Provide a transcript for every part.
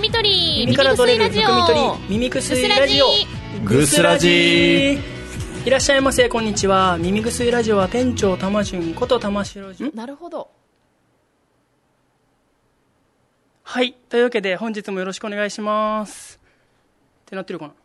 み取り、 耳から取れるむくみ取り、耳薬ラジオ、ぐすラジ。いらっしゃいませ、こんにちは。耳薬ラジオは店長玉順こと玉城順。 なるほど。 はい、というわけで本日もよろしくお願いしますってなってるかな。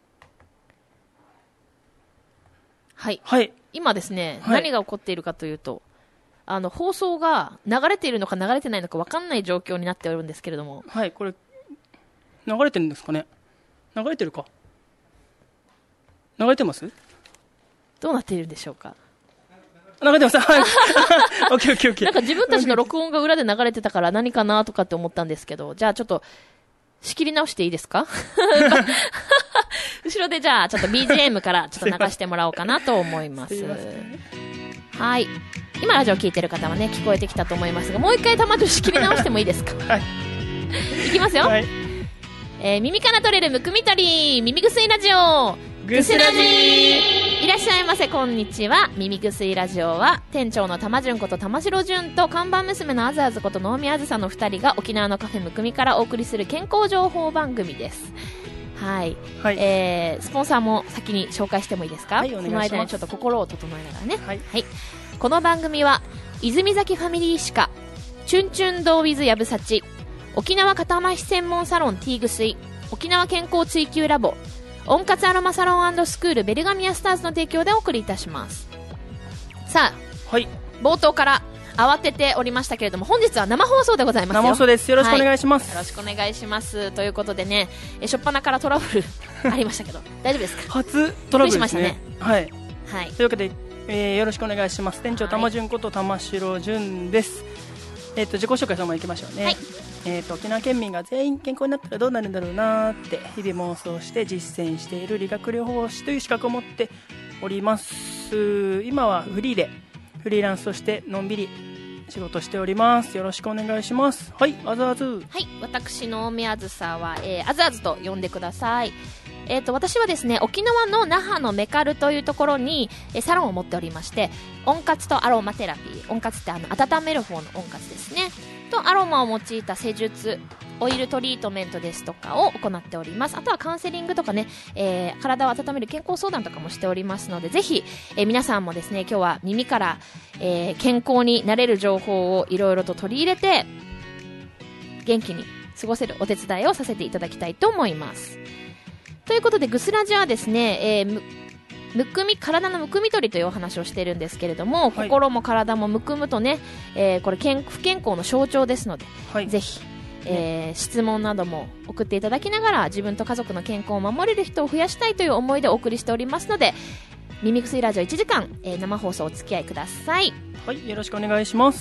はい、 はい、 今ですね、 はい、 何が起こっているかというと、放送が流れているのか流れてないのか分かんない状況になっておるんですけれども。 はい、これ流れてるんですかね。流れてるか、流れてます？ どうなっているんでしょうか。 流れてます。はい。オッケーオッケーオッケー。 なんか自分たちの録音が裏で流れてたから何かなとかって思ったんですけど、じゃあちょっと仕切り直していいですか？後ろでじゃあちょっと BGM からちょっと流してもらおうかなと思います。はい。今ラジオ聞いてる方はね、聞こえてきたと思いますが、もう一回たまに仕切り直してもいいですか？はい。いきますよ。はい。耳から取れるむくみ取り、耳薬ラジオ、ぐすラジ。いらっしゃいませ、こんにちは。耳薬ラジオは店長の玉順こと玉城順と看板娘のあずあずこと能見あずさの2人が沖縄のカフェむくみからお送りする健康情報番組です。はい、はい。スポンサーも先に紹介してもいいですか？はい、お願いします。その間にちょっと心を整えながらね。はい、はい。この番組は泉崎ファミリー歯科、チュンチュンドーウィズやぶさち、沖縄片麻痺専門サロンティーグスイ、沖縄健康追求ラボ、温活アロマサロン&スクールベルガミアスターズの提供でお送りいたします。さあ、はい、冒頭から慌てておりましたけれども、本日は生放送でございますよ。 生放送です。よろしくお願いします。 はい、よろしくお願いします。ということでね、初っ端からトラブルありましたけど大丈夫ですか？ 初トラブルですね。はい、 はい、 というわけで、よろしくお願いします。店長玉順こと玉城順です。自己紹介そのままいきましょうね。はい。沖縄県民が全員健康になったらどうなるんだろうなって日々妄想して実践している理学療法士という資格を持っております。今はフリーランスとしてのんびり仕事しております。よろしくお願いします。はい、あずあず。 はい、私のみあずさは、あずあずと呼んでください。私はですね、沖縄の那覇のメカルというところに、サロンを持っておりまして、温活とアロマテラピー、温活って温める方の温活ですね、とアロマを用いた施術、オイルトリートメントですとかを行っております。あとはカウンセリングとかね、体を温める健康相談とかもしておりますので、ぜひ、皆さんもですね、今日は耳から、健康になれる情報をいろいろと取り入れて元気に過ごせるお手伝いをさせていただきたいと思います。ということで、ぐすラジはですね、体のむくみ取りというお話をしているんですけれども、はい、心も体もむくむとね、これ不健康の象徴ですので、はい、ぜひ、質問なども送っていただきながら自分と家族の健康を守れる人を増やしたいという思いでお送りしておりますので、耳薬ラジオ1時間、生放送お付き合いください。 はい、よろしくお願いします。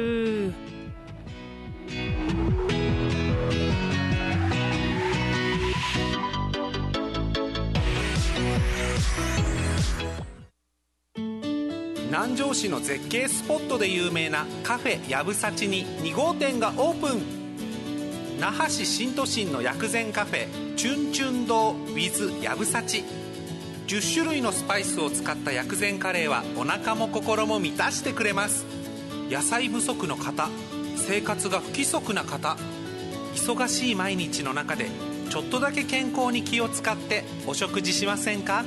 南城市の絶景スポットで有名なカフェやぶさちに2号店がオープン。那覇市新都心の薬膳カフェチュンチュン堂 with やぶさち。10種類のスパイスを使った薬膳カレーはお腹も心も満たしてくれます。野菜不足の方、生活が不規則な方、忙しい毎日の中でちょっとだけ健康に気を使ってお食事しませんか？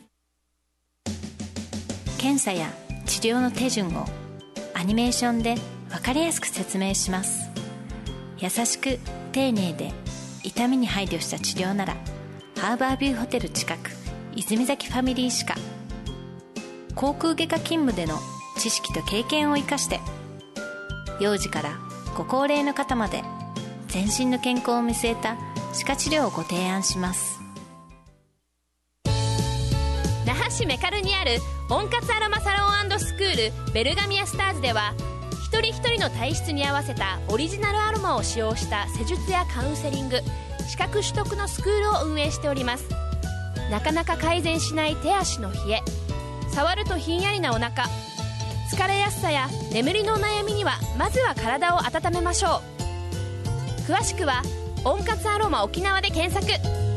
検査や治療の手順をアニメーションで分かりやすく説明します。優しく丁寧で痛みに配慮した治療ならハーバービューホテル近く泉崎ファミリー歯科。口腔外科勤務での知識と経験を生かして幼児からご高齢の方まで全身の健康を見据えた歯科治療をご提案します。 那覇市メカルにある温活アロマサロン&スクールベルガミアスターズでは、一人一人の体質に合わせたオリジナルアロマを使用した施術やカウンセリング、資格取得のスクールを運営しております。なかなか改善しない手足の冷え、触るとひんやりなお腹、疲れやすさや眠りのお悩みにはまずは体を温めましょう。詳しくは温活アロマ沖縄で検索。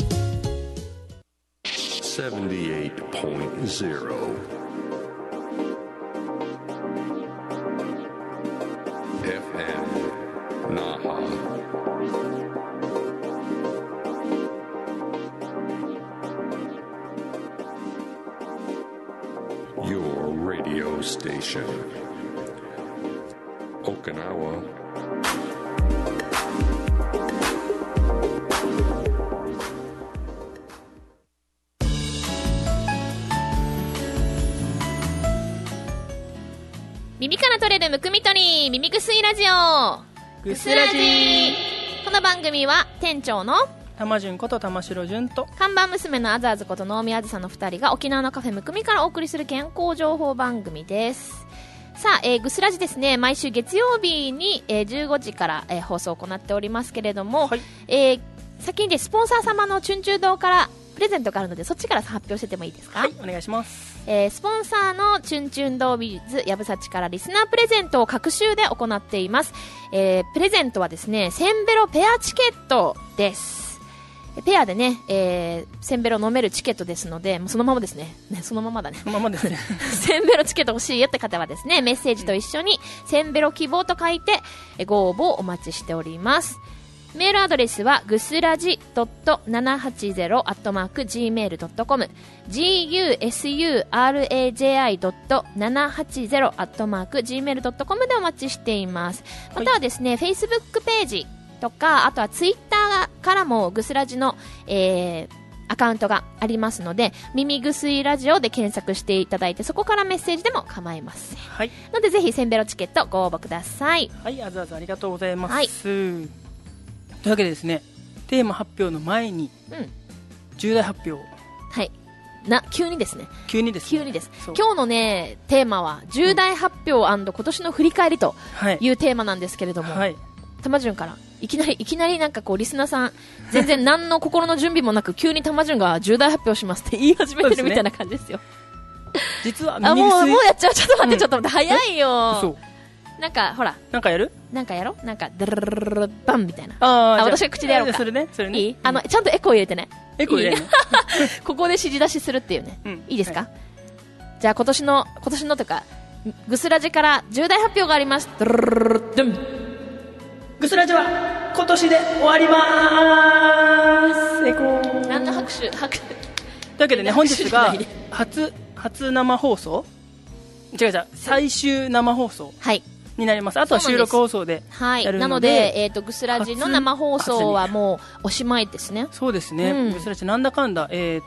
78.0 FM Naha radio station. Okinawa. 耳から取れるむくみ取り耳ぐすいラジオぐすラジ。 この番組は店長の玉順こと玉城順と看板娘のあざあずこと能見あずさの2人が沖縄のカフェむくみからお送りする健康情報番組です。さあ、ぐすラジですね、毎週月曜日に、15時から、放送を行っておりますけれども、 はい、 先にでスポンサー様のチュンチュン堂からプレゼントがあるので、そっちから発表しててもいいですか？ はい、お願いします。 スポンサーのチュンチュン堂ビーズやぶさちからリスナープレゼントを各週で行っています。プレゼントはですね、センベロペアチケットです。ペアでね、センベロ飲めるチケットですので、もうそのままですね。そのままだね。 そのままですね。 センベロチケット欲しいよって方はですね、メッセージと一緒にセンベロ希望と書いてご応募お待ちしております。メールアドレスはぐすらじ .780@gmail.com gusuraji.780@gmail.com でお待ちしています。またはですね、Facebook ページとか、あとはツイッターからもぐすらじの、アカウントがありますので、耳ぐすいラジオで検索していただいて、そこからメッセージでも構いません。 はい。 のでぜひセンベロチケットご応募ください。 はい、あずあずありがとうございます。 はい、 というわけでですね、テーマ発表の前に、重大発表。 はい。急にですね。 急にですね。 急にです。今日のね、テーマは、重大発表&今年の振り返りというテーマなんですけれども、 はい。 玉順からいきなりなんかこうリスナーさん全然何の心の準備もなく急に玉順が重大発表しますって言い始めてるみたいな感じですよ。 実はもうやっちゃう。ちょっと待って、ちょっと待って、早いよ。 そう。 なんかほら、 なんかやろなんかドルルルルルバンみたいな。私が口でやろうか。 それね。 いい？ちゃんとエコー入れてね。 エコー入れるの？ ここで指示出しするっていうね。いいですか？じゃあ今年のとかぐすらじから重大発表があります。ドルルルルルドン。 ぐすラジは今年で終わりまーす。エコー。 何の拍手。というわけでね、本日が初生放送、最終生放送になります。あとは収録放送でやるので、なのでぐすラジの生放送はもうおしまいですね。 そうですね。ぐすラジなんだかんだ1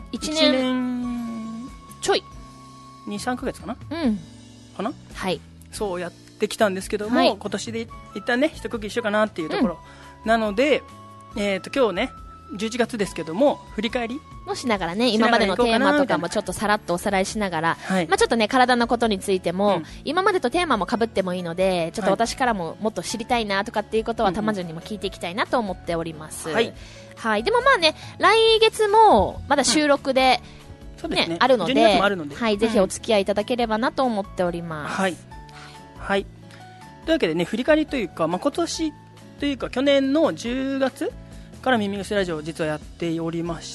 年ちょい 2,3 ヶ月かな。はい。そうやってきたんですけども、今年で一旦ね一区切りしようかなっていうところ、なので今日ね11月ですけども、振り返りもしながらね、今までのテーマとかもちょっとさらっとおさらいしながら、ちょっとね体のことについても、今までとテーマも被ってもいいので、ちょっと私からももっと知りたいなとかっていうことは玉順にも聞いていきたいなと思っております。はい、でもまあね、来月もまだ収録で、あるので、はい、ぜひお付き合いいただければなと思っております。 はい、というわけでね、振り返りというか、今年というか去年の10月から耳ぐすラジオを実はやっておりまして、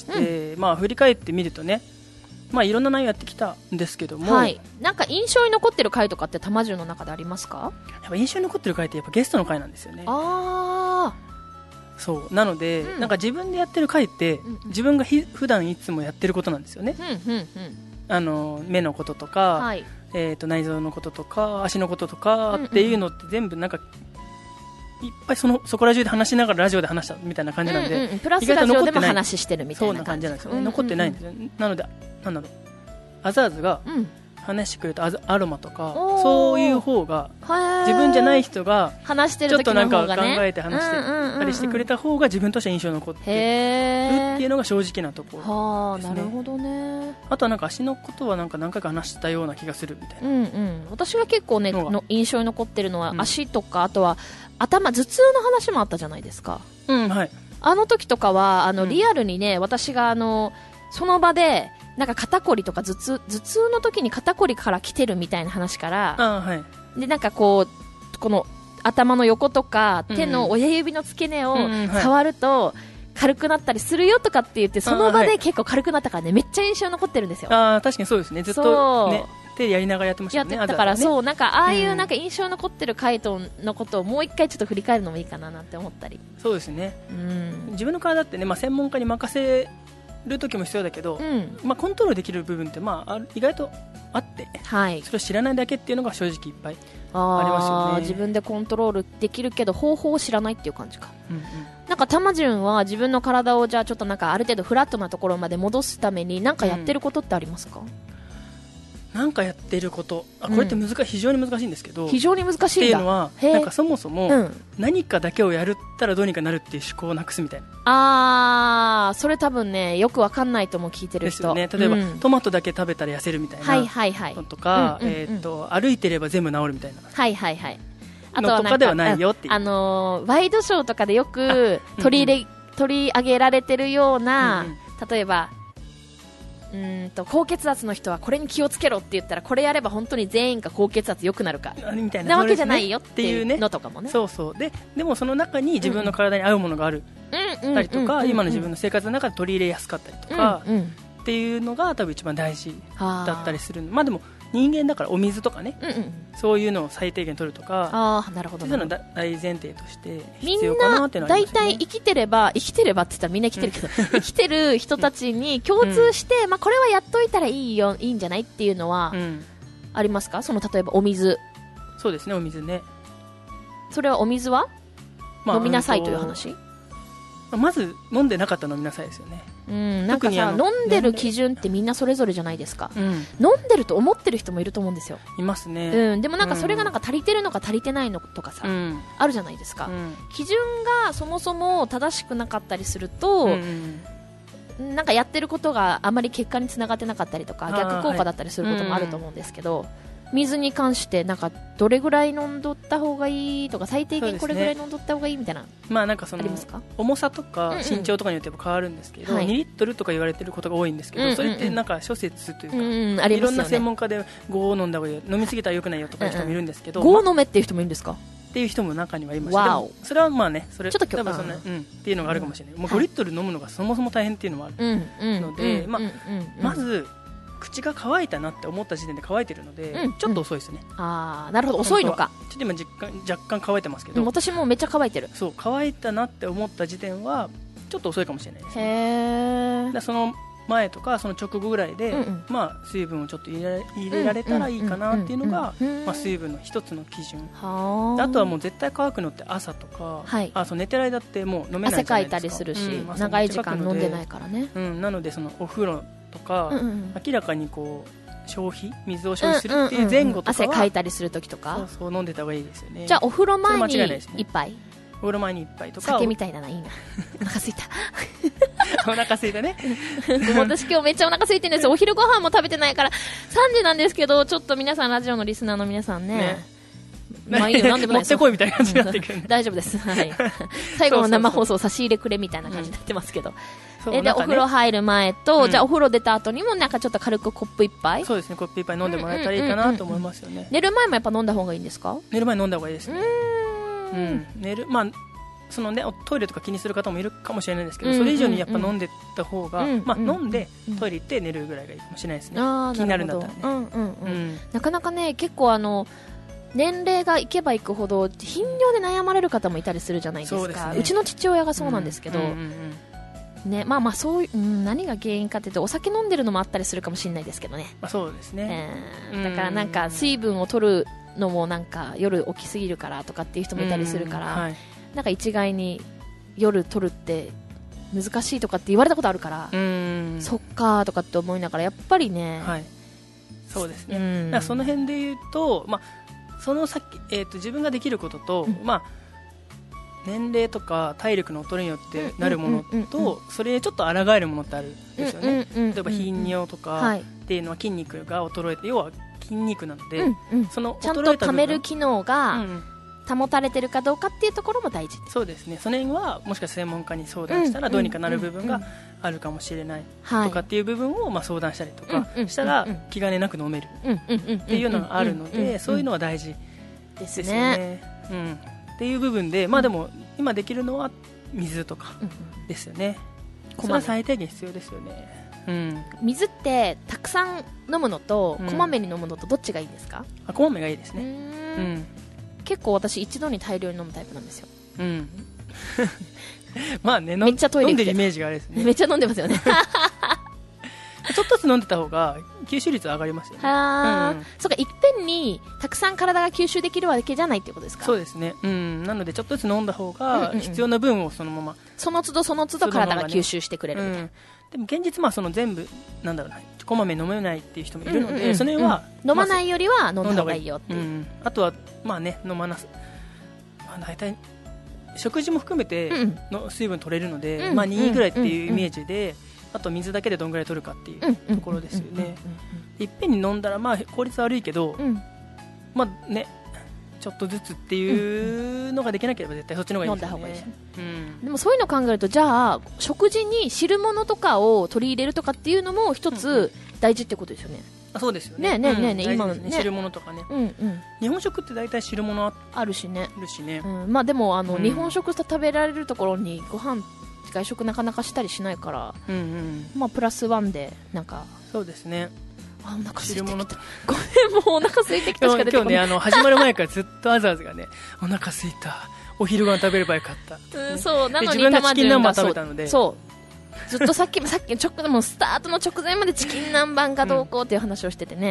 振り返ってみるとね、いろんな内容やってきたんですけども、 なんか印象に残ってる回とかって玉順の中でありますか？ やっぱ印象に残ってる回ってやっぱゲストの回なんですよね。そうなので、なんか自分でやってる回って、自分が普段いつもやってることなんですよね。目のこととか、内臓のこととか足のこととかっていうのって全部なんかいっぱいそこら中で話しながらラジオで話したみたいな感じなんで、 プラスラジオでも話してるみたいな感じなんですよね。残ってないんですよ。なのであざあずが話してくれたアロマとか、そういう方が自分じゃない人が話してる時の方がね、 ちょっとなんか考えて話してたりしてくれた方が自分として印象に残ってるっていうのが正直なところですね。 なるほどね。あとはなんか足のことはなんか何回か話したような気がするみたいな。 私が結構ね印象に残ってるのは足とか、あとは頭痛の話もあったじゃないですか。あの時とかはリアルにね、私がその場でなんか肩こりとか頭痛の時に肩こりから来てるみたいな話から、でなんかこの頭の横とか手の親指の付け根を触ると軽くなったりするよとかって言って、その場で結構軽くなったからね、めっちゃ印象残ってるんですよ。 確かにそうですね。ずっとね手でやりながらやってましたね。 やってたから、そうなんかああいうなんか印象残ってる回答のことをもう一回ちょっと振り返るのもいいかななんて思ったり。 そうですね。自分の体ってね、専門家に任せる時も必要だけど、 うんまあ、コントロールできる部分って、まあ、意外とあって、 はい、 それを知らないだけっていうのが正直いっぱいあありますよね。 自分でコントロールできるけど方法を知らないっていう感じか。 うんうん、 なんかたまじゅんは自分の体をじゃあちょっとなんかある程度フラットなところまで戻すためになんかやってることってありますか？ なんかやってること、これって非常に難しいんですけど、 非常に難しいんだ。 っていうのはへーなんかそもそもうん何かだけをやったらどうにかなるっていう思考をなくすみたいな、 それ多分ねよくわかんないとも聞いてる人ですよね。例えば、 うんトマトだけ食べたら痩せるみたいはいなはいはいのとか、 うんうんうん歩いてれば全部治るみたいなはいはいはいあのとかではないよっていう、 ワイドショーとかでよく取り上げられてるような、 うん例えば高血圧の人はこれに気をつけろって言ったらこれやれば本当に全員が高血圧良くなるかみたいな、 なわけじゃないよそうですねっていうのとかもね。 そうそうでもその中に自分の体に合うものがあるたりとか、今の自分の生活の中で取り入れやすかったりとか、 うんうんっていうのが多分一番大事はあだったりする。まあでも人間だからお水とかね、 うんうんそういうのを最低限取るとか、 ああなるほどそういうのな。 大前提としてみ必要んなかなっていうのはあ大りますね。 体生きてればって言ったらみんな生きてるけど生きてる人たちに共通して、まあ、これはやっといたらいいんじゃないっていうのはうんありますか？その例えばお水、 そうですね、お水ね、 それはお水はまあ飲みなさいという話？ まず飲んでなかったら飲みなさいですよね。 うん、なんか特にさ飲んでる基準ってみんなそれぞれじゃないですか。 うん、 飲んでると思ってる人もいると思うんですよ、 いますね。 うん、でもなんかそれがなんか足りてるのか足りてないのとかさ、 うんあるじゃないですか、 うん基準がそもそも正しくなかったりすると、 うんなんかやってることがあまり結果につながってなかったりとかあー逆効果だったりすることもあると思うんですけど、水に関してなんかどれぐらい飲んどった方がいいとか最低限これぐらい飲んどった方がいいみたいな、 まあなんかそのありますか？ 重さとうんかうん身長とかによっても変わるんですけど、 はい 2リットルとか言われてることが多いんですけど、 うんうんうんそれってなんか諸説というか、 うんありいろんなますよね。 専門家で5を飲んだ方がいいよ、飲みすぎたら良くないよとかいう人もいるんですけど、 5飲めっていう人もいるんですか？ っていう人も中にはいました。 わおでもそれはまあね、それちょっと多分そんな、っていうのがあるかもしれない。もうはい 5リットル飲むのがそもそも大変っていうのもある。 うんうんのでまあまずず口が乾いたなって思った時点で乾いてるので、 うんちょっと遅いですね。 なるほど遅いのか。 ちょっと今若干乾いてますけど、 私もめっちゃ乾いてる。 そう乾いたなって思った時点はちょっと遅いかもしれないですね。 へーでその前とかその直後ぐらいで、 うんうんまあ、水分をちょっと入れられたらいいかなっていうのが、 うんまあ、水分の一つの基準。 はであとはもう絶対乾くのって朝とか、 はいそう寝てる間ってもう飲めないじゃ汗かいないですか。 たりするし、 朝長い時間めっちゃかくの飲んでないからね。 なのでそのお風呂とか、 うんうん明らかにこう水を消費するっていう前後とかは、 汗かいたりする時とそかう。そう飲んでた方がいいですよね。 じゃあお風呂前にそれ間違いないですね一杯お風呂前に一杯とか酒みたいだないいな。お腹すいた。 お腹空いたね。 もう私今日めっちゃお腹空いてるんですよ。お昼ご飯も食べてないから3時なんですけど、ちょっと皆さんラジオのリスナーの皆さんね。まあいいよ、なんでもない持ってこいみたいな感じになってくるね。 大丈夫です。はい。最後の生放送差し入れくれみたいな感じになってますけど。で、おそうなんかね風呂入る前と、 うんじゃあお風呂出た後にもなんかちょっと軽くコップ一杯そうですね、コップ一杯飲んでもらえたらいいかなと思いますよね。 寝る前もやっぱ飲んだ方がいいんですか？ 寝る前に飲んだ方がいいですね。 うん寝る、まあそのね、トイレとか気にする方もいるかもしれないですけど、 うんそれ以上にやっぱ飲んでた方が、 うんまあうん飲んでうんトイレ行って寝るぐらいがいいかもしれないですね。 あー気になるんだったらね。 なるほどうんうんうんうんなかなかね、結構年齢がいけばいくほど頻尿で悩まれる方もいたりするじゃないですか。 そうですねちの父親がそうなんですけど、 うんうんうんね、まあまあそういう、何が原因かっていうとお酒飲んでるのもあったりするかもしれないですけどね、 まあそうですね。 だからなんか水分を取るのもなんか夜起きすぎるからとかっていう人もいたりするから、 はい。 なんか一概に夜取るって難しいとかって言われたことあるから、そっかーとかって思いながらやっぱりね、 はい。そうですね。 うんだからその辺で言うと、まあその先、自分ができることと、 うんまあ年齢とか体力の衰えによってなるものうんうんうんと、それにちょっと抗えるものってあるんですよね。 例例えば頻尿とかはいっていうのは筋肉が衰えて、要は筋肉なので、 うんうんそのちゃんと衰えた部分貯める機能うがん保たれてるかどうかっていうところも大事、 そうですね。その辺はもしかしたら専門家に相談したらどうにかなる部分があるかもしれないはいとかっていう部分をまあ相談したりとかうんうんしたらうんうん気兼ねなく飲めるってっていうのがあるので、そういうのは大事ですですよね。 ね。っていう部分で、まあでも今できるのは水とかうんですよね。 こまめそれは最低限必要ですよね。 水ってたくさん飲むのとうんこまめに飲むのとどっちがいいんですか？ こまめがいいですね。 結構私一度に大量に飲むタイプなんですよ。 まあね、 めっちゃトイレ行って飲んでるイメージがあれですね。 めっちゃ飲んでますよね。 ちょっとずつ飲んでた方が吸収率上がりますよね。 そうか、いっぺんにたくさん体が吸収できるわけじゃないってことですか。 そうですね、なのでちょっとずつ飲んだ方が必要な分をそのまま、 その都度その都度体が吸収してくれるみたいな。 でも現実その全部なんだろうな、こまめに飲めないっていう人もいるので、それは、 飲まないよりは飲んだ方がいいよっていう、 あとは飲まなす、大体食事も含めての水分取れるので、2ぐらいっていうイメージで、あと水だけでどんぐらい取るかっていうところですよね。いっぺんに飲んだら効率悪いけど、ちょっとずつっていうのができなければ絶対そっちの方がいいですよね。飲んだ方がいいですね。でもそういうのを考えると、じゃあ食事に汁物とかを取り入れるとかっていうのも一つ大事ってことですよね。 そうですよね。今のね、汁物とかね、日本食って大体汁物あるしね。 でも日本食食べられるところにご飯外食なかなかしたりしないから、プラスワンでなんか。 そうですね。 お腹空いてきた。ごめん、もうお腹空いてきたしか出てこない。 今日ね、始まる前からずっとあずあずがね、お腹空いた、お昼ご飯食べればよかった、 そうなのに自分がチキン南蛮食べたので、 ずっとさっきもスタートの直前までチキン南蛮がどうこうっていう話をしててね。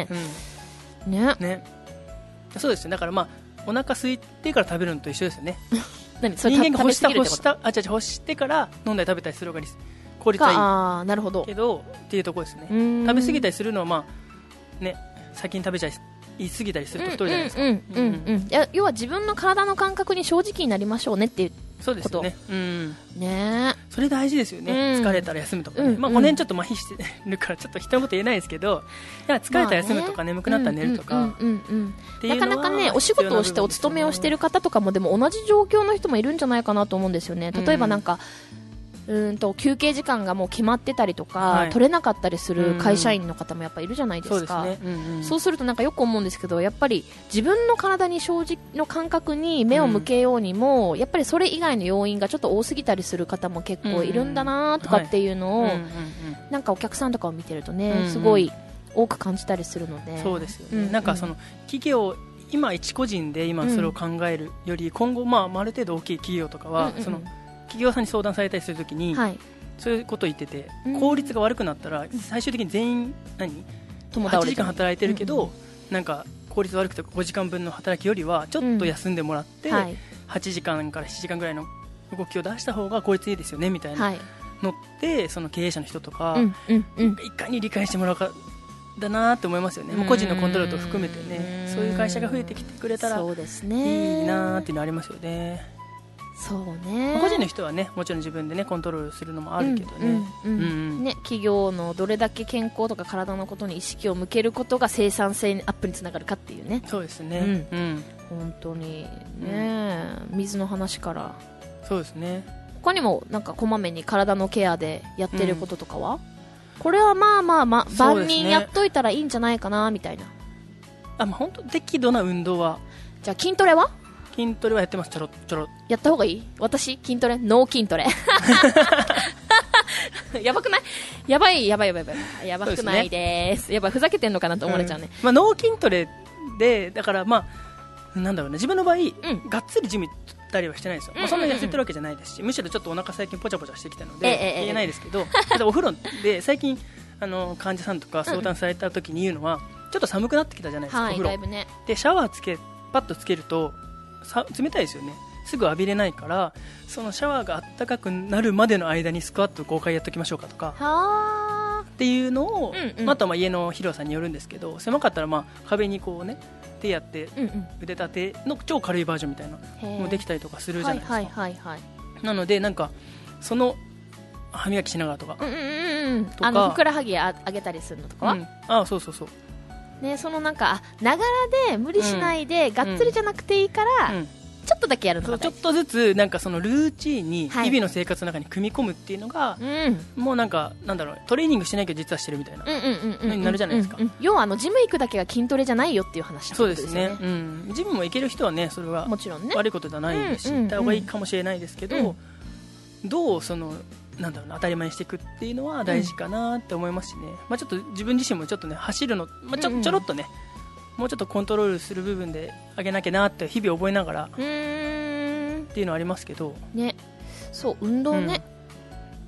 そうですよ。だからお腹空いてから食べるのと一緒ですよね。 人間が欲してから飲んだり食べたりする方が効率はいい。 なるほど。 けどっていうところですね。食べ過ぎたりするのは先に食べちゃい過ぎたりすると太るじゃないですか。 要は自分の体の感覚に正直になりましょうねっていうこと。 そうですよね。 ね、 それ大事ですよね。疲れたら休むとかね。この辺ちょっと麻痺してるからちょっと人のこと言えないですけど、疲れたら休むとか眠くなったら寝るとか。なかなかね、お仕事をしてお勤めをしてる方とかもでも同じ状況の人もいるんじゃないかなと思うんですよね。例えばなんか休憩時間がもう決まってたりとか、取れなかったりする会社員の方もやっぱいるじゃないですか。そうするとなんかよく思うんですけど、やっぱり自分の体に正直の感覚に目を向けようにも、やっぱりそれ以外の要因がちょっと多すぎたりする方も結構いるんだなとかっていうのを、なんかお客さんとかを見てるとね、すごい多く感じたりするので。 そうですよね。なんかその企業、今一個人で今それを考えるより、今後ある程度大きい企業とかはその企業さんに相談されたりするときに、そういうことを言ってて、効率が悪くなったら最終的に全員8時間働いてるけど、なんか効率悪くて5時間分の働きよりはちょっと休んでもらって、8時間から7時間ぐらいの動きを出した方が効率いいですよねみたいなのって、その経営者の人とかいかに理解してもらうかだなって思いますよね。個人のコントロールと含めてね、そういう会社が増えてきてくれたらいいなっていうのありますよね。 そうね、 個人の人はね、もちろん自分でねコントロールするのもあるけどね、 企業のどれだけ健康とか体のことに意識を向けることが生産性アップにつながるかっていうね。 そうですね、 本当にね、水の話から。 そうですね。 他にもなんかこまめに体のケアでやってることとかは、これは万人やっといたらいいんじゃないかなみたいな。 本当適度な運動は。 じゃあ筋トレはやってます。ちょろちょろやった方がいい。私筋トレノー筋トレやばくない？やばくないです。やばい、ふざけてんのかなと思われちゃうね。 ノー筋トレで、だからなんだろうね、自分の場合、がっつりジム行ったりはしてないですよ。そんなに痩せてるわけじゃないですし、むしろちょっとお腹最近ポチャポチャしてきたので言えないですけど、お風呂で最近患者さんとか相談された時に言うのは、ちょっと寒くなってきたじゃないですか、お風呂。 だいぶね。 でシャワーパッとつけると冷たいですよね。すぐ浴びれないから、そのシャワーがあったかくなるまでの間にスクワット5回やっておきましょうかとかっていうのを、あとは家の広さによるんですけど、狭かったら壁にこうね手やって腕立ての超軽いバージョンみたいなのもできたりとかするじゃないですか。なのでなんかその歯磨きしながらとか、 ふくらはぎ上げたりするのとかは、 そうそうそうね、そのなんかながらで無理しないで、がっつりじゃなくていいから、ちょっとだけやるのがちょっとずつなんかそのルーチンに日々の生活の中に組み込むっていうのが、もうなんだろう、トレーニングしないけど実はしてるみたいなになるじゃないですか。 要はジム行くだけが筋トレじゃないよっていう話なんですよね。 そうですね、ジムも行ける人はね、それはもちろんね悪いことじゃないですし、行った方がいいかもしれないですけど、どうそのなんだろうな、当たり前にしていくっていうのは大事かなって思いますしね。ちょっと自分自身もちょっとね走るの、ちょろっとね、もうちょっとコントロールする部分で上げなきゃなって日々覚えながらっていうのはありますけどね。そう、運動ね、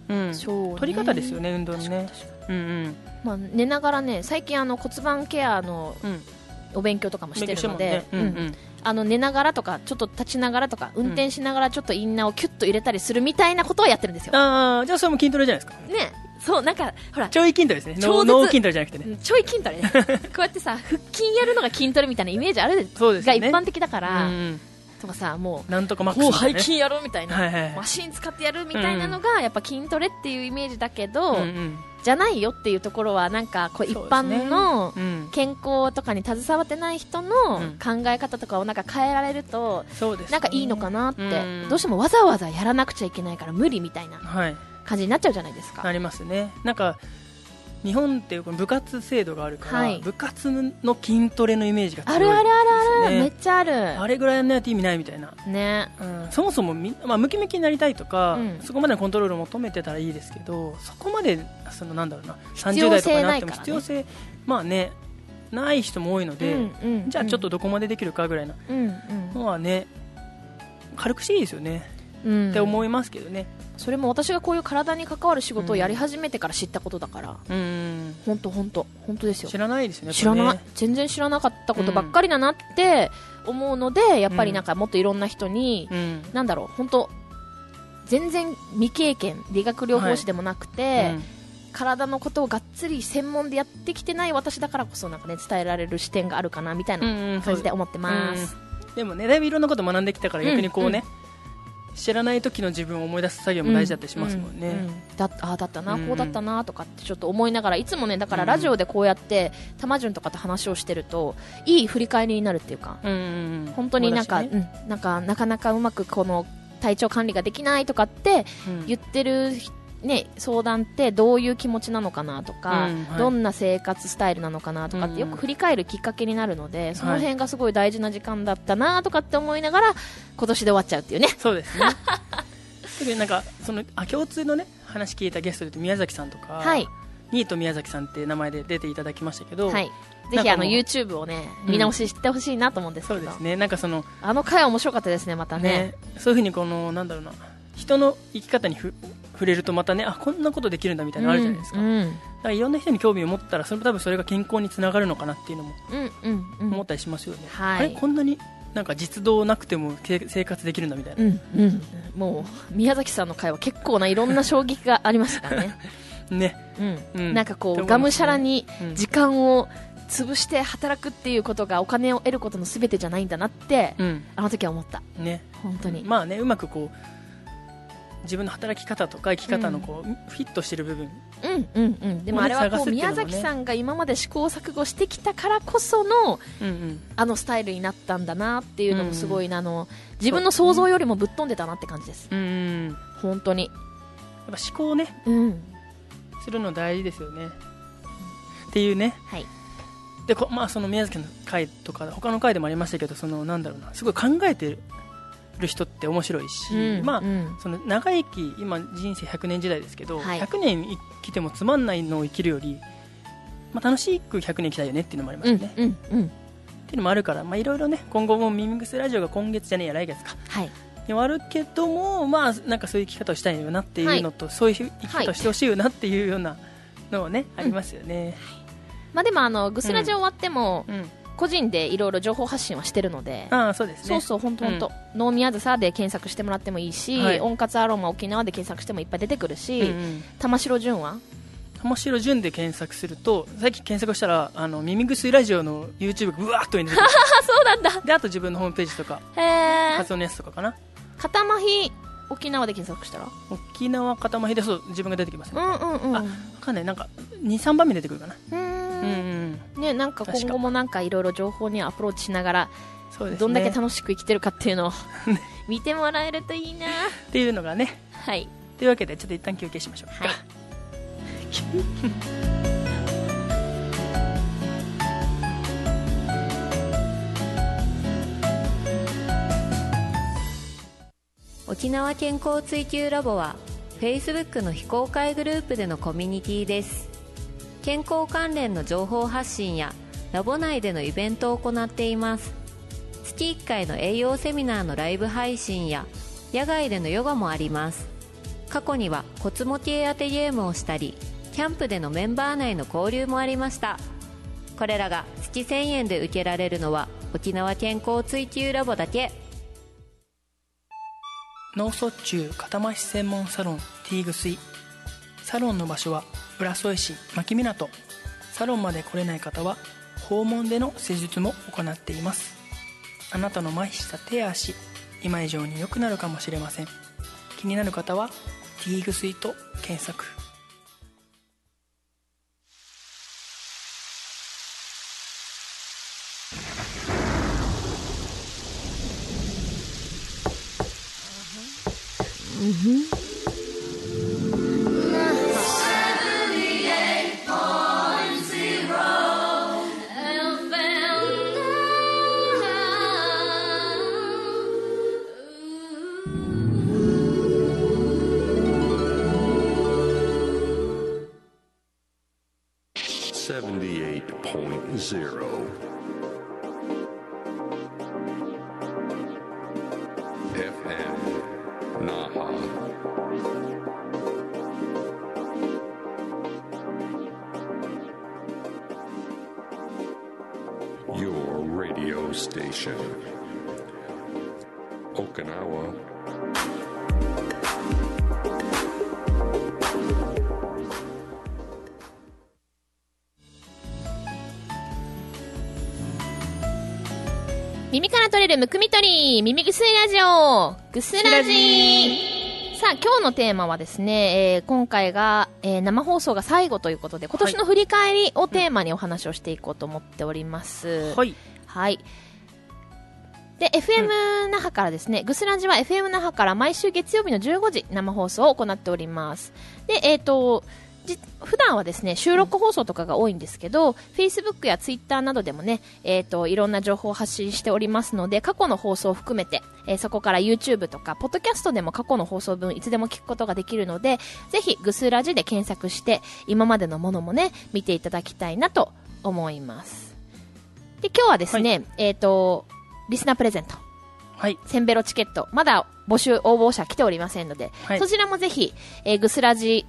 うんそうね取り方ですよね、運動のね。うんうんまあ、寝ながらね、最近骨盤ケアのうんお勉強とかもしてるので、 勉強してもんね寝ながらとかちょっと立ちながらとか運転しながらちょっとインナーをキュッと入れたりするみたいなことをやってるんですよ。 ああ、じゃあそれも筋トレじゃないですか。 ね、そうなんかほらちょい筋トレですね。 超絶脳筋トレじゃなくてね。 ちょい筋トレねこうやってさ腹筋やるのが筋トレみたいなイメージあるそうですよねが一般的だから、 うんとかさ、もうなんとかマックスこうみたいなね背筋やるみたいな、 はいはいはいマシン使ってやるみたいなのがやっぱ筋トレっていうイメージだけど、 うんうんじゃないよっていうところはなんかこう一般のうん健康とかに携わってない人の考え方とかをなんか変えられるとそうですねなんかいいのかなって、 うんどうしてもわざわざやらなくちゃいけないから無理みたいなはい感じになっちゃうじゃないですか。 なりますね。なんか日本っていうこの部活制度があるから、 はい部活の筋トレのイメージが強いあるあるあるある、 ですねめっちゃあるあれぐらいやんないと意味ないみたいな、 ね。 そもそもムキムキになりたいとか、 うんそこまでのコントロールを求めてたらいいですけど、そこまでなんだろうな30 必要代とかになっても性ないからね必要性まあねない人も多いので、 うんうんじゃあちょっとどこまでできるかぐらいなうんのはね軽くしていいですよね、 うんって思いますけどね。 それも私がこういう体に関わる仕事をやり始めてから知ったことだから、 うん本当ですよ。 知らないですよね。 知らない、 これね全然知らなかったことばっかりだなって思うので、やっぱりなんかもっといろんな人に、 うんなんだろう、本当全然未経験、理学療法士でもなくて、体のことをがっつり専門でやってきてない私だからこそなんかね伝えられる視点があるかなみたいな感じで思ってます。 でもねだいぶいろんなこと学んできたから逆にこうね、知らない時の自分を思い出す作業も大事だったりしますもんね。 だったな、 うんこうだったなとかってちょっと思いながらいつもねだからラジオでこうやって玉順とかと話をしてるといい振り返りになるっていうか、本当になんか、 思い出してねなんかなかなかうまくこの体調管理ができないとかって言ってる、相談ってどういう気持ちなのかなとか、 はいどんな生活スタイルなのかなとかってよく振り返るきっかけになるので、その辺がすごい大事な時間だったなとかって思いながら今年で終わっちゃうっていうね。 そうですね特になんか共通のね話聞いたゲストで言うと宮崎さんとか、 はいニート宮崎さんって名前で出ていただきましたけど、 はい、ぜひなんかもう YouTube をね見直ししてほしいなと思うんですけど、 そうですねなんかあの回は面白かったですねまたね。 そういうふうになんだろうな人の生き方に触れるとまたねこんなことできるんだみたいなのあるじゃないですか、だからいろんな人に興味を持ったら多分それが健康につながるのかなっていうのも思ったりしますよね、 はいあれこんなになんか実動なくても生活できるんだみたいな、 もう宮崎さんの回は結構ないろんな衝撃がありましたからねね、 なんかこう、 って思いますねがむしゃらに時間を潰して働くっていうことがお金を得ることの全てじゃないんだなって、あの時は思ったね本当に。 まあねうまくこう自分の働き方とか生き方のこう、フィットしてる部分でもあれはこう探すっていうの宮もね崎さんが今まで試行錯誤してきたからこそのあのスタイルになったんだなっていうのもすごいな、自分の想像よりもぶっ飛んでたなって感じです、本当に。 やっぱ思考をね、するの大事ですよねっていうね。 はい。 でその宮崎の回とか他の回でもありましたけどなんだろうなすごい考えてる人って面白いし、その長生き今人生100年時代ですけど、100年生きてもつまんないのを生きるより、楽しく100年生きたいよねっていうのもありますね、っていうのもあるからいろいろね今後もミミングスラジオが今月じゃねえや来月か、にはあるけどもなんかそういう生き方をしたいよなっていうのと、そういう生き方をしてほしいよなっていうようなのはね、ありますよね。 でもグスラジオ終わっても、個人でいろいろ情報発信はしてるので、 そうですね。 本当ノーミヤズサで検索してもらってもいいし、温活アロマ沖縄で検索してもいっぱい出てくるし、玉城純は玉城純で検索すると最近検索したらミミグスラジオの YouTube がうわーっと出てくるそうなんだ。 であと自分のホームページとか活動のやつとかかな。 片麻痺沖縄で検索したら沖縄片麻痺で自分が出てきますね。分かんないなんか 2,3 番目出てくるかな。 ね、なんか今後もなんかいろいろ情報にアプローチしながら、 そうですね、 どんだけ楽しく生きてるかっていうのを見てもらえるといいなっていうのがね。 はい。 というわけでちょっと一旦休憩しましょう。 はい。 沖縄健康追求ラボは Facebook の非公開グループでのコミュニティです。健康関連の情報発信やラボ内でのイベントを行っています。月1回の栄養セミナーのライブ配信や野外でのヨガもあります。 過去には骨模型当てゲームをしたり、キャンプでのメンバー内の交流もありました。これらが月1000円で受けられるのは沖縄健康追求ラボだけ。 脳卒中片麻痺専門サロン T ぐすい。サロンの場所は浦添市牧港。サロンまで来れない方は訪問での施術も行っています。あなたの麻痺した手や足、今以上に良くなるかもしれません。気になる方は T ぐすいと検索。 Your radio station, Okinawa. 耳から取れるむくみ取り、耳ぐすいラジオ、ぐすラジ。さあ、今日のテーマはですね、今回が、生放送が最後ということで、今年の振り返りをテーマにお話をしていこうと思っております。 はい。 はい。で、FM 那覇からですね、ぐすラジは FM 那覇から毎週月曜日の15時生放送を行っております。で、普段はですね、収録放送とかが多いんですけど、Facebook や Twitter などでもね、いろんな情報を発信しておりますので、過去の放送を含めて、そこから YouTube とか、ポッドキャストでも過去の放送分いつでも聞くことができるので、ぜひ、ぐすラジで検索して、今までのものもね、見ていただきたいなと思います。で、今日はですね、リスナープレゼント。 はい。 センベロチケット。まだ応募者来ておりませんので、 はい、 そちらもぜひ、ぐすらじ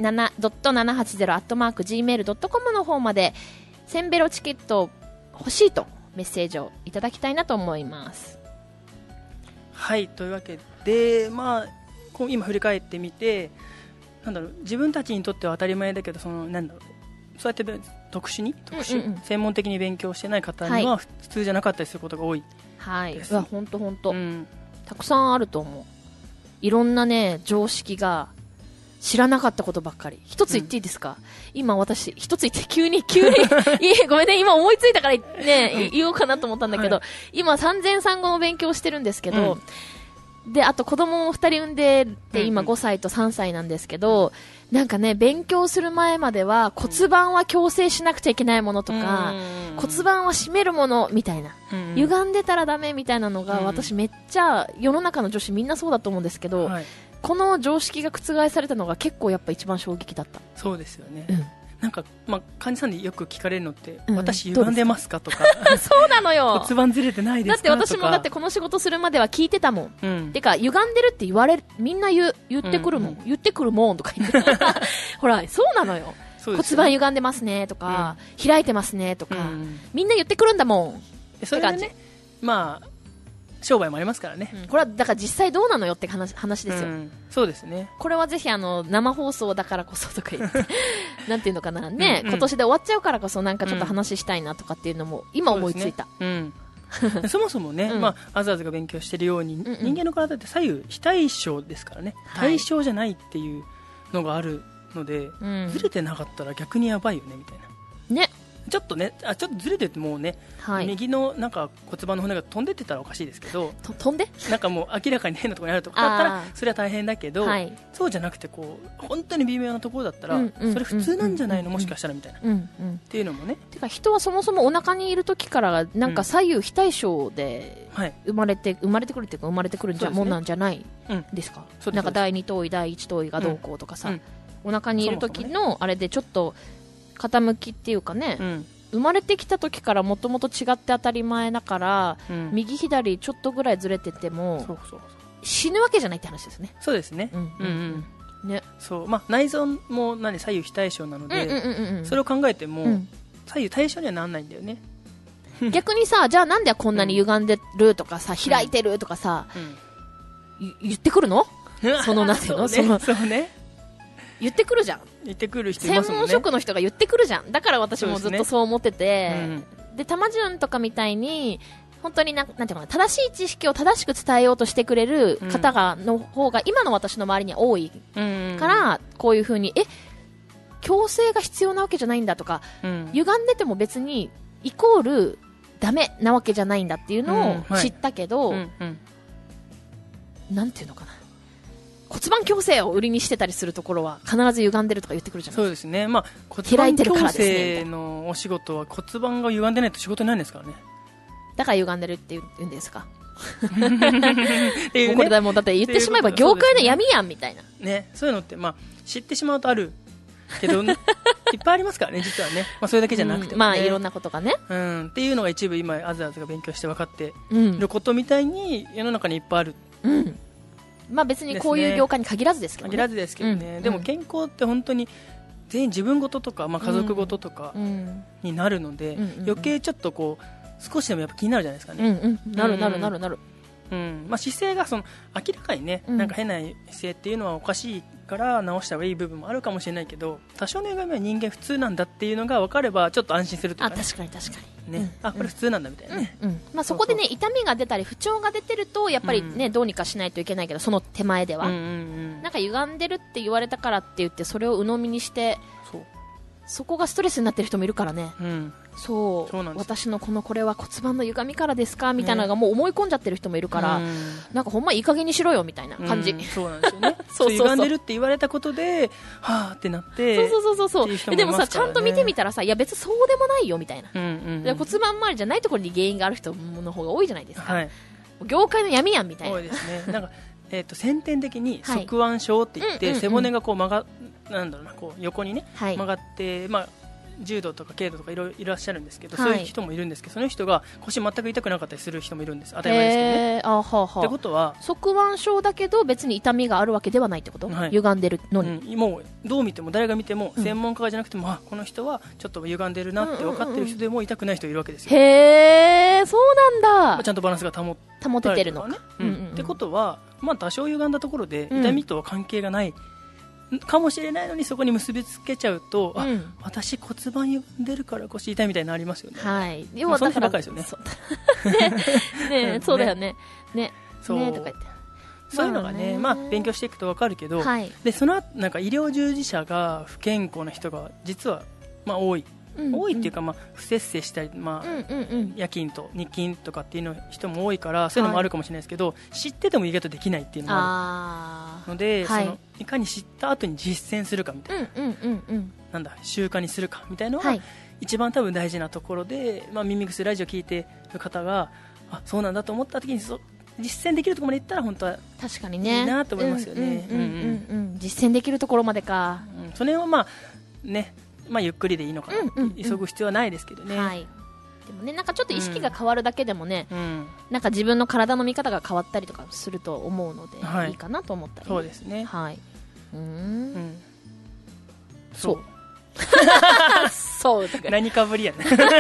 7.780@gmail.com の方まで、センベロチケット欲しいとメッセージをいただきたいなと思います。 はい。というわけで、まあ、今振り返ってみて、自分たちにとっては当たり前だけど、そうやって特殊、専門的に勉強してない方には普通じゃなかったりすることが多い。 はい。うわ、ほんと。たくさんあると思う。いろんなね、常識が知らなかったことばっかり。一つ言っていいですか？今私、一つ言って急に、いえ、ごめんね、今思いついたからね、言おうかなと思ったんだけど、今産前産後の勉強をしてるんですけど、で、あと子供を2人産んでて、今5歳と3歳なんですけど、なんかね、勉強する前までは骨盤は矯正しなくちゃいけないものとか、骨盤は締めるものみたいな、歪んでたらダメみたいなのが、私めっちゃ世の中の女子みんなそうだと思うんですけど、この常識が覆されたのが結構やっぱ一番衝撃だった。 そうですよね。患者さんによく聞かれるのって、私歪んでますかとかそうなのよ。 骨盤ずれてないですかとか。 だって私もこの仕事するまでは聞いてたもん。てか、歪んでるってみんな言ってくるもん。言ってくるもんとか言ってほら、そうなのよ。骨盤歪んでますねとか、開いてますねとか、みんな言ってくるんだもん。 それがね、まあ、商売もありますからね。 これはだから実際どうなのよって話ですよ。 そうですね。 これはぜひ生放送だからこそとか言ってなんていうのかなね、今年で終わっちゃうからこそなんかちょっと話したいなとかっていうのも今思いついた。 そもそもね、アザーズが勉強してるように、人間の体って左右非対称ですからね、対称じゃないっていうのがあるので、ずれてなかったら逆にやばいよねみたいな。ね。ちょっとずれててもうね、右の骨盤の骨が飛んでってたらおかしいですけど、 飛んでもう明らかに変なところにあるところだったらそれは大変だけど、そうじゃなくて本当に微妙なところだったらそれ普通なんじゃないの、もしかしたらみたいなっていうのもね。 てか人はそもそもお腹にいる時からなんか左右非対称で生まれてくるっていうか生まれてくるもんなんじゃないですか。なんか第2頭位第1頭位がどうこうとかさ、お腹にいる時のあれでちょっと傾きっていうかね、生まれてきた時からもともと違って当たり前だから、右左ちょっとぐらいずれてても死ぬわけじゃないって話ですね。 そうですね。 ね。 そう、まあ、内臓も左右非対称なので、それを考えても、左右対称にはならないんだよね。 逆にさ、じゃあなんでこんなに歪んでるとかさ、開いてるとかさ、言ってくるのそのなんていうの、 そうね。 言ってくるじゃん。 言ってくる人いますもんね。 専門職の人が言ってくるじゃん。だから私もずっとそう思ってて、で、たまじゅんとかみたいに、本当になんていうかな、正しい知識を正しく伝えようとしてくれる方の方が、今の私の周りには多いから、こういう風に、強制が必要なわけじゃないんだとか、歪んでても別に、イコール、ダメなわけじゃないんだっていうのを知ったけど、なんていうのかな。骨盤矯正を売りにしてたりするところは必ず歪んでるとか言ってくるじゃないですか。 そうですね。まあ、骨盤矯正のお仕事は骨盤が歪んでないと仕事ないんですからね。 だから歪んでるって言うんですか。っていうね、これだもうだって言ってしまえば業界の闇やんみたいな。 ね、そういうのってまあ知ってしまうとあるけどいっぱいありますからね、実はね。まあそれだけじゃなくてもね。 まあいろんなことがね。 っていうのが一部今あずあずが勉強して分かっていることみたいに世の中にいっぱいある。 まあ別にこういう業界に限らずですけどね。 限らずですけどね。でも健康って本当に全員自分事とか、まあ家族事とかになるので、余計ちょっとこう少しでもやっぱ気になるじゃないですかね。 なる。 まあ、姿勢が明らかにね、なんか変な姿勢っていうのはおかしいから直した方がいい部分もあるかもしれないけど、多少の歪みは人間普通なんだっていうのが分かればちょっと安心するというか、ね、 確かにね、これ普通なんだみたいなね。 まあ、そこでね、痛みが出たり不調が出てるとやっぱりね、どうにかしないといけないけど、その手前では、なんか歪んでるって言われたからって言ってそれを鵜呑みにしてそこがストレスになってる人もいるからね。そう私のこれは骨盤の歪みからですかみたいなのがもう思い込んじゃってる人もいるから、なんかほんまいい加減にしろよみたいな感じ。 そうなんですよね。歪んでるって言われたことではーってなって、 そうでもさ、ちゃんと見てみたらさ、いや別にそうでもないよみたいな、骨盤周りじゃないところに原因がある人の方が多いじゃないですか、業界の闇やんみたいな。 多いですね。なんか先天的に側腕症って言って、背骨がこうなんだろうな、こう横にね、曲がって、まあ重度とか軽度とかいろいらっしゃるんですけど、そういう人もいるんですけど、その人が腰全く痛くなかったりする人もいるんです。当たり前ですけどね。ってことは側腕症だけど別に痛みがあるわけではないってこと、歪んでるのに、 もうどう見ても誰が見ても、専門家じゃなくても、この人はちょっと歪んでるなって分かってる人でも痛くない人いるわけですよ。 へー、そうなんだ。 ちゃんとバランスが保ててるのかね。 ってことは、まあ、多少歪んだところで痛みとは関係がないかもしれないのに、そこに結びつけちゃうと、私骨盤歪んでるから腰痛いみたいになりますよね。 要はだからそんな人ばっかりですよね。 そうだよね。とか言って。 そういうのがね、まあ勉強していくと分かるけど、でその後なんか医療従事者が不健康な人が実はまあ多い。多いっていうか、まあ、不節制したり、まあ夜勤と日勤とかっていう人も多いから、そういうのもあるかもしれないですけど、知ってても意外とできないっていうのもあるので、いかに知った後に実践するかみたいな、なんだ習慣にするかみたいなのが一番多分大事なところで、まあ、耳薬ラジオ聞いてる方がそうなんだと思った時に実践できるところまで行ったら本当は確かにねいいなと思いますよね。 実践できるところまでか、 それはまあね、まあ、ゆっくりでいいのかな、急ぐ必要はないですけどね、でもね、なんかちょっと意識が変わるだけでもね、なんか自分の体の見方が変わったりとかすると思うので、いいかなと思ったり、 そうですね、 そう何かぶりやね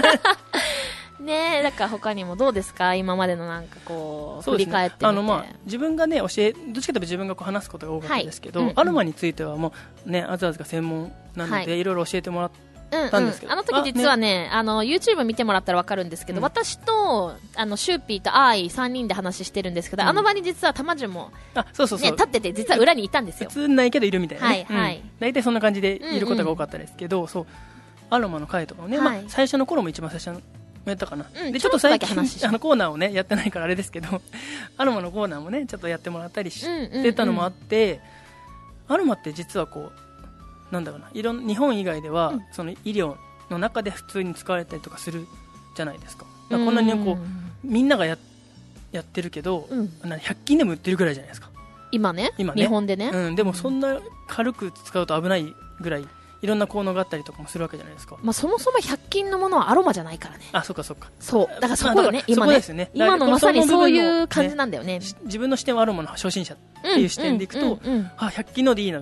ね。だから他にもどうですか、今までのなんかこう振り返ってみて。 まあ、自分がねどっちかというと自分がこう話すことが多かったですけど、アロマについてはもうね、あずあずが専門なので、いろいろ教えてもらったんですけど、 あの時実はね、YouTube 見てもらったら分かるんですけど、私とシューピーとアイ3人で話してるんですけど、あの場に実はたまじゅんも立ってて、実は裏にいたんですよ。 普通ないけどいるみたいなね、大体そんな感じでいることが多かったですけど、そうアロマの回とかもね、まあ、最初の頃も一番最初のやったかな、でちょっと最近コーナーをねやってないからあれですけど、アロマのコーナーもねちょっとやってもらったりしてたのもあって、アロマって実はこうなんだろうな、日本以外では、その医療の中で普通に使われたりとかするじゃないですか。だからこんなにこうみんながやってるけど、100均でも売ってるぐらいじゃないですか今ね日本でね、 でもそんな軽く使うと危ないぐらいいろんな効能があったりとかもするわけじゃないですか。 まあ、そもそも100均のものはアロマじゃないからね。 そうかそうか。 そうだからそこよね、今ね、今のまさにそういう感じなんだよね。 自分の視点はアロマの初心者っていう視点でいくと、100均のでいいな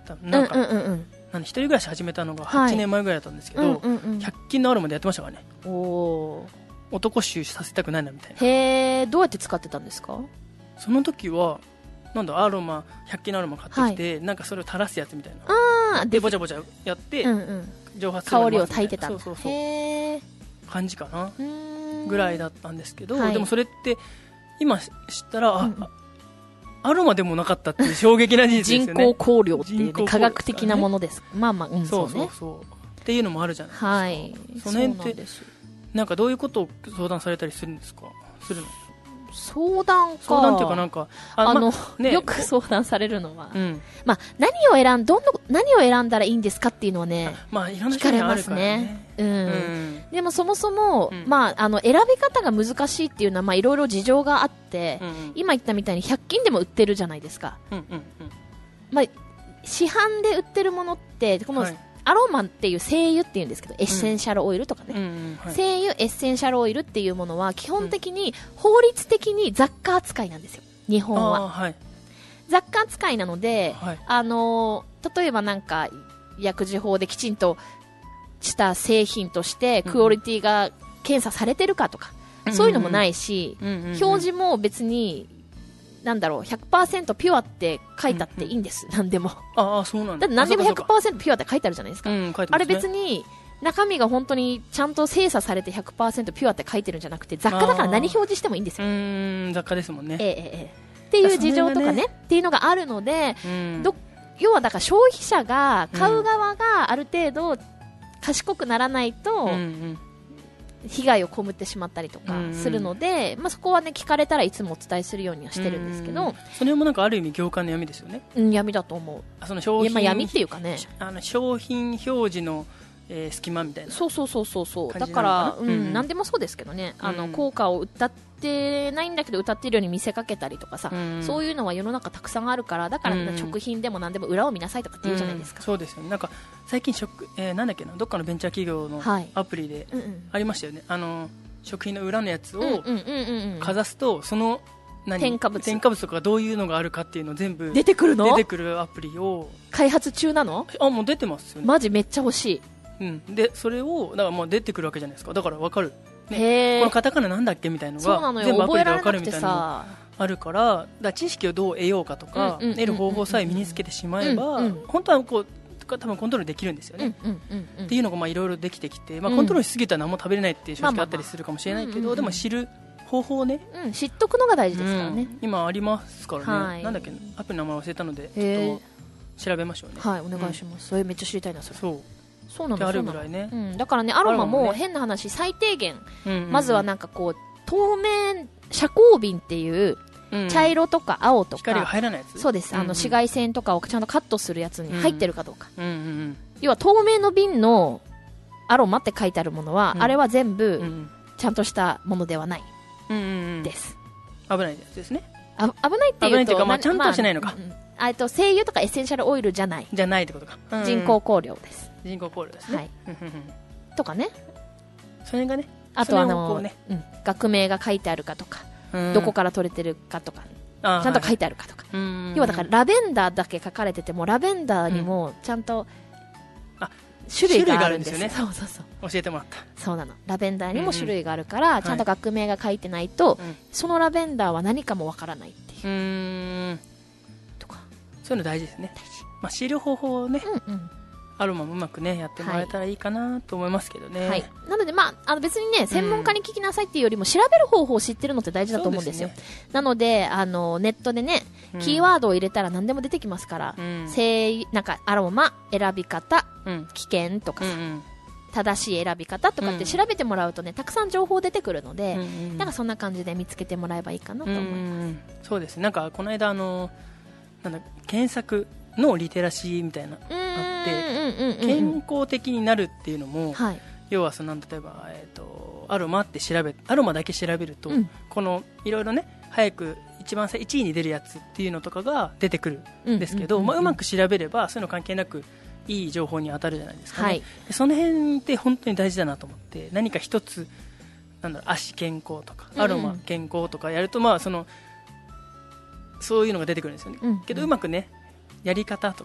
なんか、 うんうんうんうん。 一人暮らし始めたのがはい 8年前ぐらいだったんですけど、 うんうんうん。 100均のアロマでやってましたからね。 おー。 男臭させたくないなみたいな。 へー、どうやって使ってたんですか？ その時はアロマ100均のアロマ買ってきて、なんかそれを垂らすやつみたいなあー、 でぼちゃぼちゃやって、 うんうん。 蒸発するま香りをで待つみた焚いてたんだ。 そうそうそうへー。 感じかなうーんぐらいだったんですけど、 はいでもそれって今知ったら、 うんアロマでもなかったっていう衝撃な事実です人よね。 工香料っていうね、 人工香料科学的なものです。まあまあ、うん、 そそううね。 そうっていうのもあるじゃないですか。 はい。 その辺ってそうなんです。 なんかどういうことを相談されたりするんですか？するの？ 相談か。 相談っていうかなんかね、 よく相談されるのは、 うん、 まあ、何を選んだらいいんですかっていうのはね、 まあいろんな聞かれま人にあるからすねね。。 うん。 うんでもそもそも、 うんまあ、選び方が難しいっていうのは、まあ、いろいろ事情があって、 うん今言ったみたいに100均でも売ってるじゃないですか。 うんうんまあ、市販で売ってるものって、この、 はいアロマっていう精油っていうんですけど、エッセンシャルオイルとかね。 うんうんはい精油エッセンシャルオイルっていうものは基本的に法律的に雑貨扱いなんですよ、日本は。 はい雑貨扱いなので、 はい例えばなんか薬事法できちんとした製品としてクオリティが検査されてるかとか、そういうのもないし、表示も別になんだろう 100% ピュアって書いたっていいんです、何でも。 そうなんだ。 だって何でもそうかそうか 100% ピュアって書いてあるじゃないですか、 書いてますねあれ別に中身が本当にちゃんと精査されて 100% ピュアって書いてるんじゃなくて、雑貨だから何表示してもいいんですよ。 雑貨ですもんね。 っていう事情とかねっていうのがあるので、要はだから消費者が買う側がある程度賢くならないと被害を被ってしまったりとかするので、まあ、そこはね聞かれたらいつもお伝えするようにはしてるんですけど、 それもなんかある意味業界の闇ですよね。 闇だと思う。 その商品、 まあ、闇っていうかね、 商品表示の隙間みたいな。 そうだ感じなのからかな何でもそうですけどね、 うん効果を歌ってないんだけど歌ってるように見せかけたりとかさ、そういうのは世の中たくさんあるから、だからみんな食品でも何でも裏を見なさいとかって言うじゃないですか。 そうですよね。なんか最近なんだっけな、どっかのベンチャー企業のはいアプリでありましたよね。食品の裏のやつをかかざすと、その添加物とかどういうのがあるかっていうのを全部出てくるの？ 出てくるアプリを開発中なの？ もう出てますよね。 マジめっちゃ欲しい。 でそれをだからもう出てくるわけじゃないですか。だから分かる、 へね、 ーこのカタカナなんだっけみたいなのそうなのよ、 が全部アプ覚えらリで分かれなくてるみたいなのがさ、 あるから、だから知識をどう得ようかとかうんうんうんうん得る方法さえ身につけてしまえば、 うんうん本当はこう多分コントロールできるんですよね。っていうのがまあいろいろできてきて、まあ、コントロールしすぎたら何も食べれないっていう正直あったりするかもしれないけど、でも知る方法をね、 知っとくのが大事ですからね。 今ありますからね、 はいなんだっけアプリの名前忘れたのでちへーょっと調べましょうね。 はい、お願いします。それめっちゃ知りたいな、それ。 そうそうなの、 ってあるそうなのぐらいね。 だからね、アロマもアロマもね変な話、最低限、 うんまずはなんかこう、透明、遮光瓶っていう、茶色とか青と光がか、 入らないやつ。 そうです、紫外線とかをちゃんとカットするやつに入ってるかどうか。要は透明の瓶のアロマって書いてあるものは、あれは全部ちゃんとしたものではないです。 危ないやつですね。 危ないっていうと、 まあちゃんとはしないのか。 精油とかエッセンシャルオイルじゃない。 じゃないってことか。 人工香料です。 人工香料ですね。 はい。とかね。 それがね。 あと学名が書いてあるかとか、どこから取れてるかとか、ちゃんと書いてあるかとか。要はだからラベンダーだけ書かれてても、ラベンダーにもちゃんと種類があるんですよね。そう教えてもらった。 そうなの。ラベンダーにも種類があるから、ちゃんと学名が書いてないと、そのラベンダーは何かもわからないっていう。とか。 そういうの大事ですね。まあ知る方法をね、アロマもうまくねやってもらえたらいいかなと思いますけどね。 はい。なのでまあ別にね、専門家に聞きなさいっていうよりも調べる方法を知ってるのって大事だと思うんですよ。なのでネットでね、キーワードを入れたら何でも出てきますから、なんかアロマ選び方、危険とかさ、正しい選び方とかって調べてもらうとね、たくさん情報出てくるので、なんかそんな感じで見つけてもらえばいいかなと思います。 そうですね。なんかこの間なんだ検索のリテラシーみたいなあって、健康的になるっていうのも、要は例えばアロマだけ調べると、このいろいろね早く一番1位に出るやつっていうのとかが出てくるんですけど、うまく調べればそういうの関係なくいい情報に当たるじゃないですかね。でその辺って本当に大事だなと思って、何か一つ足健康とかアロマ健康とかやると、まあそういうのが出てくるんですよね。けどうまくねやり方とか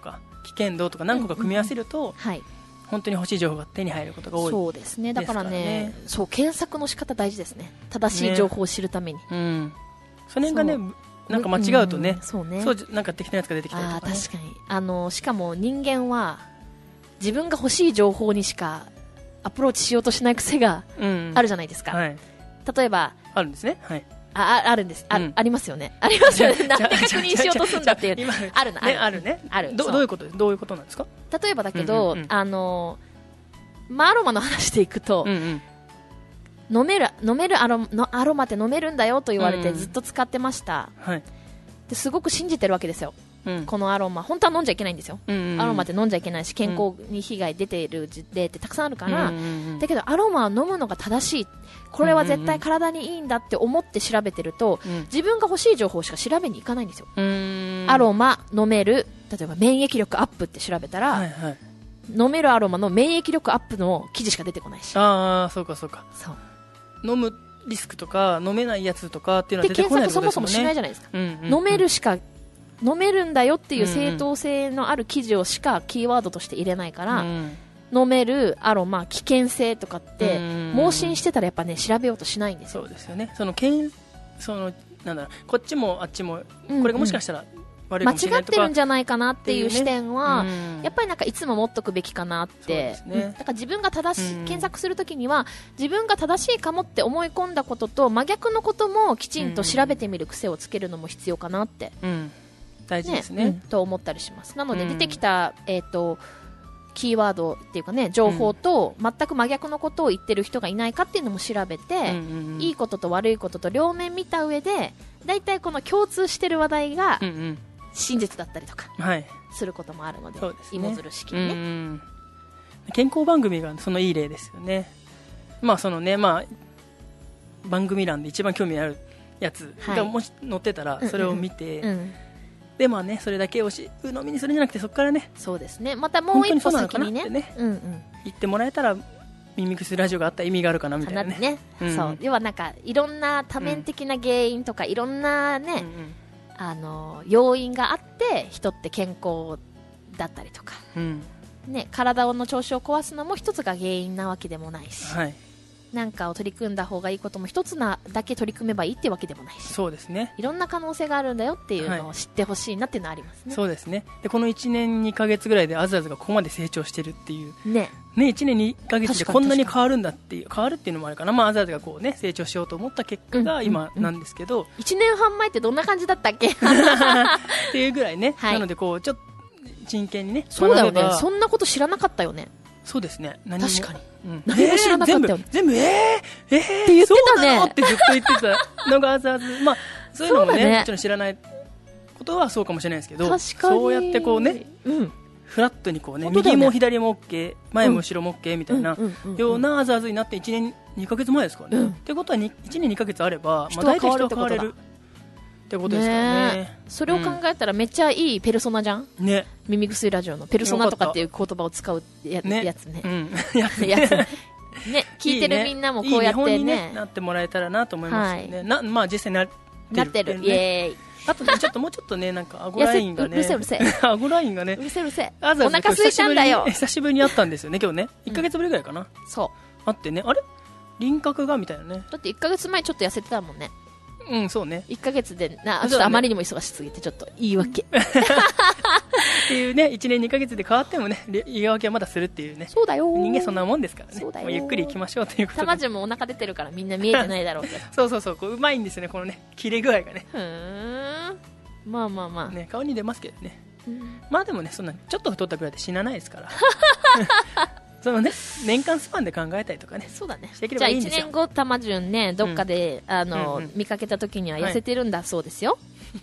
危険度とか何個か組み合わせると、 はい。 本当に欲しい情報が手に入ることが多い。 そうですね。だからね、 ですそう、検索の仕方大事ですね。正しい情報を知るために。 うん。その辺がね、なんか間違うとね、 そうね。 なんか適当なやつが出てきたりとかね。 確かに。しかも人間は、自分が欲しい情報にしかアプローチしようとしない癖があるじゃないですか。 はい。 例えば、 あるんですね。はい。 あるんです。 うんありますよね。ありますよね。なんで確認しようとすんだっていう。 今あるの、 ね、あるね。 ある。 どういうことです？どういうことなんですか？ 例えばだけど、 うんうんうんアロマの話でいくと、 うんうん。 飲めるアロマって飲めるんだよと言われてずっと使ってました。 はい。 ですごく信じてるわけですよ。 うん。 このアロマ。本当は飲んじゃいけないんですよ。 うんうんうんアロマって飲んじゃいけないし、健康に被害出ている例ってたくさんあるから、 うんうんうんだけどアロマは飲むのが正しい。これは絶対体にいいんだって思って調べてると、 うん自分が欲しい情報しか調べに行かないんですよ。 うーん。 アロマ飲める、例えば免疫力アップって調べたら、 はいはい。 飲めるアロマの免疫力アップの記事しか出てこないし。 ああ、そうかそうか。 そう。 飲むリスクとか飲めないやつとかっていうのはで、 出てこない検索そもそもしないじゃゃないですか。 うんうんうん飲めるしか、飲めるんだよっていう正当性のある記事をしかキーワードとして入れないから、 うん飲めるアロマ、危険性とかってうん、 盲信してたらやっぱね、調べようとしないんですよ。 そうですよね。なんだろう、こっちもあっちも、 うんこれがもしかしたら悪い間かもしれないとか。 違ってるんじゃないかなっていう視点は、 うんやっぱりなんかいつも持っとくべきかなって。 そうですねだから自分が正しい、 うん検索するときには、自分が正しいかもって思い込んだことと真逆のこともきちんと調べてみる癖をつけるのも必要かなって。 うん。大事ですうんね。 と思ったりします。なのでうん出てきた、キーワードっていうかね、情報と全く真逆のことを言ってる人がいないかっていうのも調べて、 うんうんうんいいことと悪いことと両面見た上で、だいたいこの共通してる話題がうんうん。 真実だったりとかはい。 することもあるので、 そうですね。 芋づる式うんにね。 うん。健康番組がそのいい例ですよね。まあそのね、まあ、番組欄で一番興味あるやつはいがもし載ってたら、それを見て、 うん、 でまあね、それだけ鵜呑みにするんじゃなくて、そこからね、 そうですね。またもう一歩先に本当にそうなのかなってねうんうん。 言ってもらえたら、耳薬ラジオがあったら意味があるかなみたいなね。 かなってね。 うんそう。要はなんか、いろんな多面的な原因とか、いろんなね、要因があって人って健康だったりとか、 うんね、体の調子を壊すのも一つが原因なわけでもないし、 はい、 なんかを取り組んだ方がいいことも一つだけ取り組めばいいってわけでもないし、 そうですね。 いろんな可能性があるんだよっていうのを知ってほしいなっていうのはありますね。 そうですね。でこの1年2ヶ月ぐらいでアズアズがここまで成長してるっていうね。 ね、1年2ヶ月で確かにこんなに変わるんだっていう変わるっていうのもあるかな、まあ、アズアズがこう、ね、成長しようと思った結果が今なんですけど、 1年半前ってどんな感じだったっけっていうぐらいね、 はいなのでこうちょっと真剣にねそうだよね。 学べばそんなこと知らなかったよね。 そうですね。何も確かに、 うん何も知らなかったよね全部って言ってたねそうなのってずっと言ってたのがアズアズ、まあそういうのもそうだねねもちろん知らないことはそうかもしれないですけど、 確かにそうやってこうねうんフラットにこうね本当だよね右も左も OK 前も後ろも OK みたいなようなアズアズになって1年2ヶ月前ですからね、ってことは1年2ヶ月あれば、まあ、 人は大体人は変わるってことだ変われるってことですからね。 それを考えたらめっちゃいいペルソナじゃん、 ね耳薬ラジオのペルソナとかっていう言葉を使うやつねうんやつやつね聞いてるみんなもこうやっていい見本にねなってもらえたらなと思いますよね、まあ実際なってる、イエーイ。 あとねもうちょっとねなんか顎ラインがねうるせえうるせえ顎ラインがねうるせえうるせえあざお腹空いたんだよ。 久しぶりに会ったんですよね今日ね1ヶ月ぶりぐらいかな、 そ会ってねあれ輪郭がみたいなねうだって1ヶ月前ちょっと痩せてたもんね。 うんそうね 1ヶ月でそうだねちょっとあまりにも忙しすぎてちょっと言い訳っていうね1年2ヶ月で変わってもね言い訳はまだするっていうねそうだよ人間そんなもんですからねそうだよもうゆっくり行きましょうということでたまじゅんもお腹出てるからみんな見えてないだろうけどそうこううまいんですよねこのね切れ具合がねふーんまあまあまあ、 ね顔に出ますけどねうんまあでもねそんなちょっと太ったぐらいで死なないですからそのね年間スパンで考えたりとかねそうだね。 していけれじゃあ1 ばいいんですよ年後たまじゅんねどっかで、見かけた時には痩せてるんだそうですよ、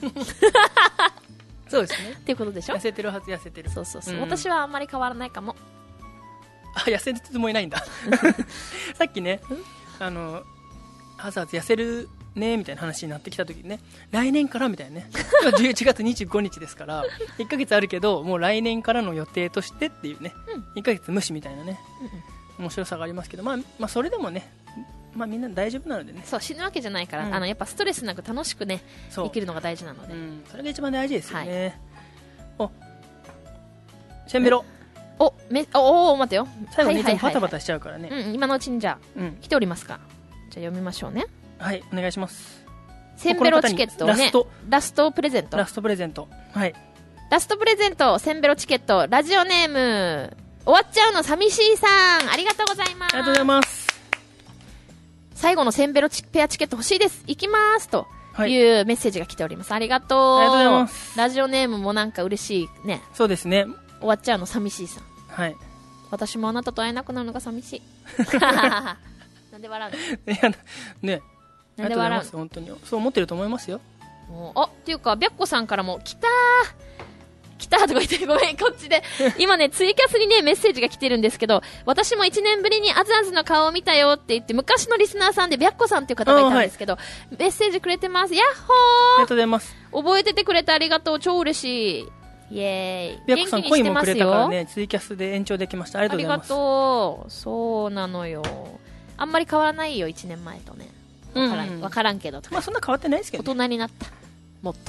そうですねっていうことでしょ。 痩せてるはず痩せてるそうそうそう、 ん私はあんまり変わらないかも。 あ痩せるつもりないんださっきねあざ痩せるねみたいな話になってきた時にね来年からみたいなね今11月25日ですから1ヶ月あるけどもう来年からの予定としてっていうね、1ヶ月無視みたいなね、面白さがありますけど、まあそれでもねまあみんな大丈夫なのでねそう死ぬわけじゃないから、 うんやっぱストレスなく楽しくねそう生きるのが大事なので、 それが一番大事ですよね、 せんべろ。 お、待てよ。 最後にいつもバタバタしちゃうからね。 うん、今のうちにじゃあ、来ておりますか。じゃあ読みましょうね。 はい、お願いします。 せんべろチケットをね、ラストプレゼント。 ラストプレゼント。はい。 ラストプレゼント、せんべろチケット、ラジオネーム、終わっちゃうの寂しいさん、ありがとうございます。 ありがとうございます。 最後のせんべろペアチケット欲しいです。行きますというメッセージが来ております。ありがとう。 ありがとうございます。 ラジオネームもなんか嬉しいね。 そうですね。 終わっちゃうの寂しいさん。 はい。 私もあなたと会えなくなるのが寂しい。なんで笑うの？いや、 ね。 なんで笑うの？ 本当に。そう思ってると思いますよ。 っていうか、白子さんからも、来たとか言って、ごめん、こっちで。今ね、ツイキャスにね、メッセージが来てるんですけど、私も1年ぶりにあずあずの顔を見たよって言って、昔のリスナーさんで、白子さんっていう方がいたんですけど、メッセージくれてます。ヤッホー！ ありがとうございます。 覚えててくれてありがとう。超嬉しい。イェーイ。 白子さん、コインもくれたからね、ツイキャスで延長できました。ありがとうございます。 ありがとう。そうなのよ。あんまり変わらないよ、1年前とね。わからんけどとか。 まあそんな変わってないですけど、ね、 大人になった。もっと。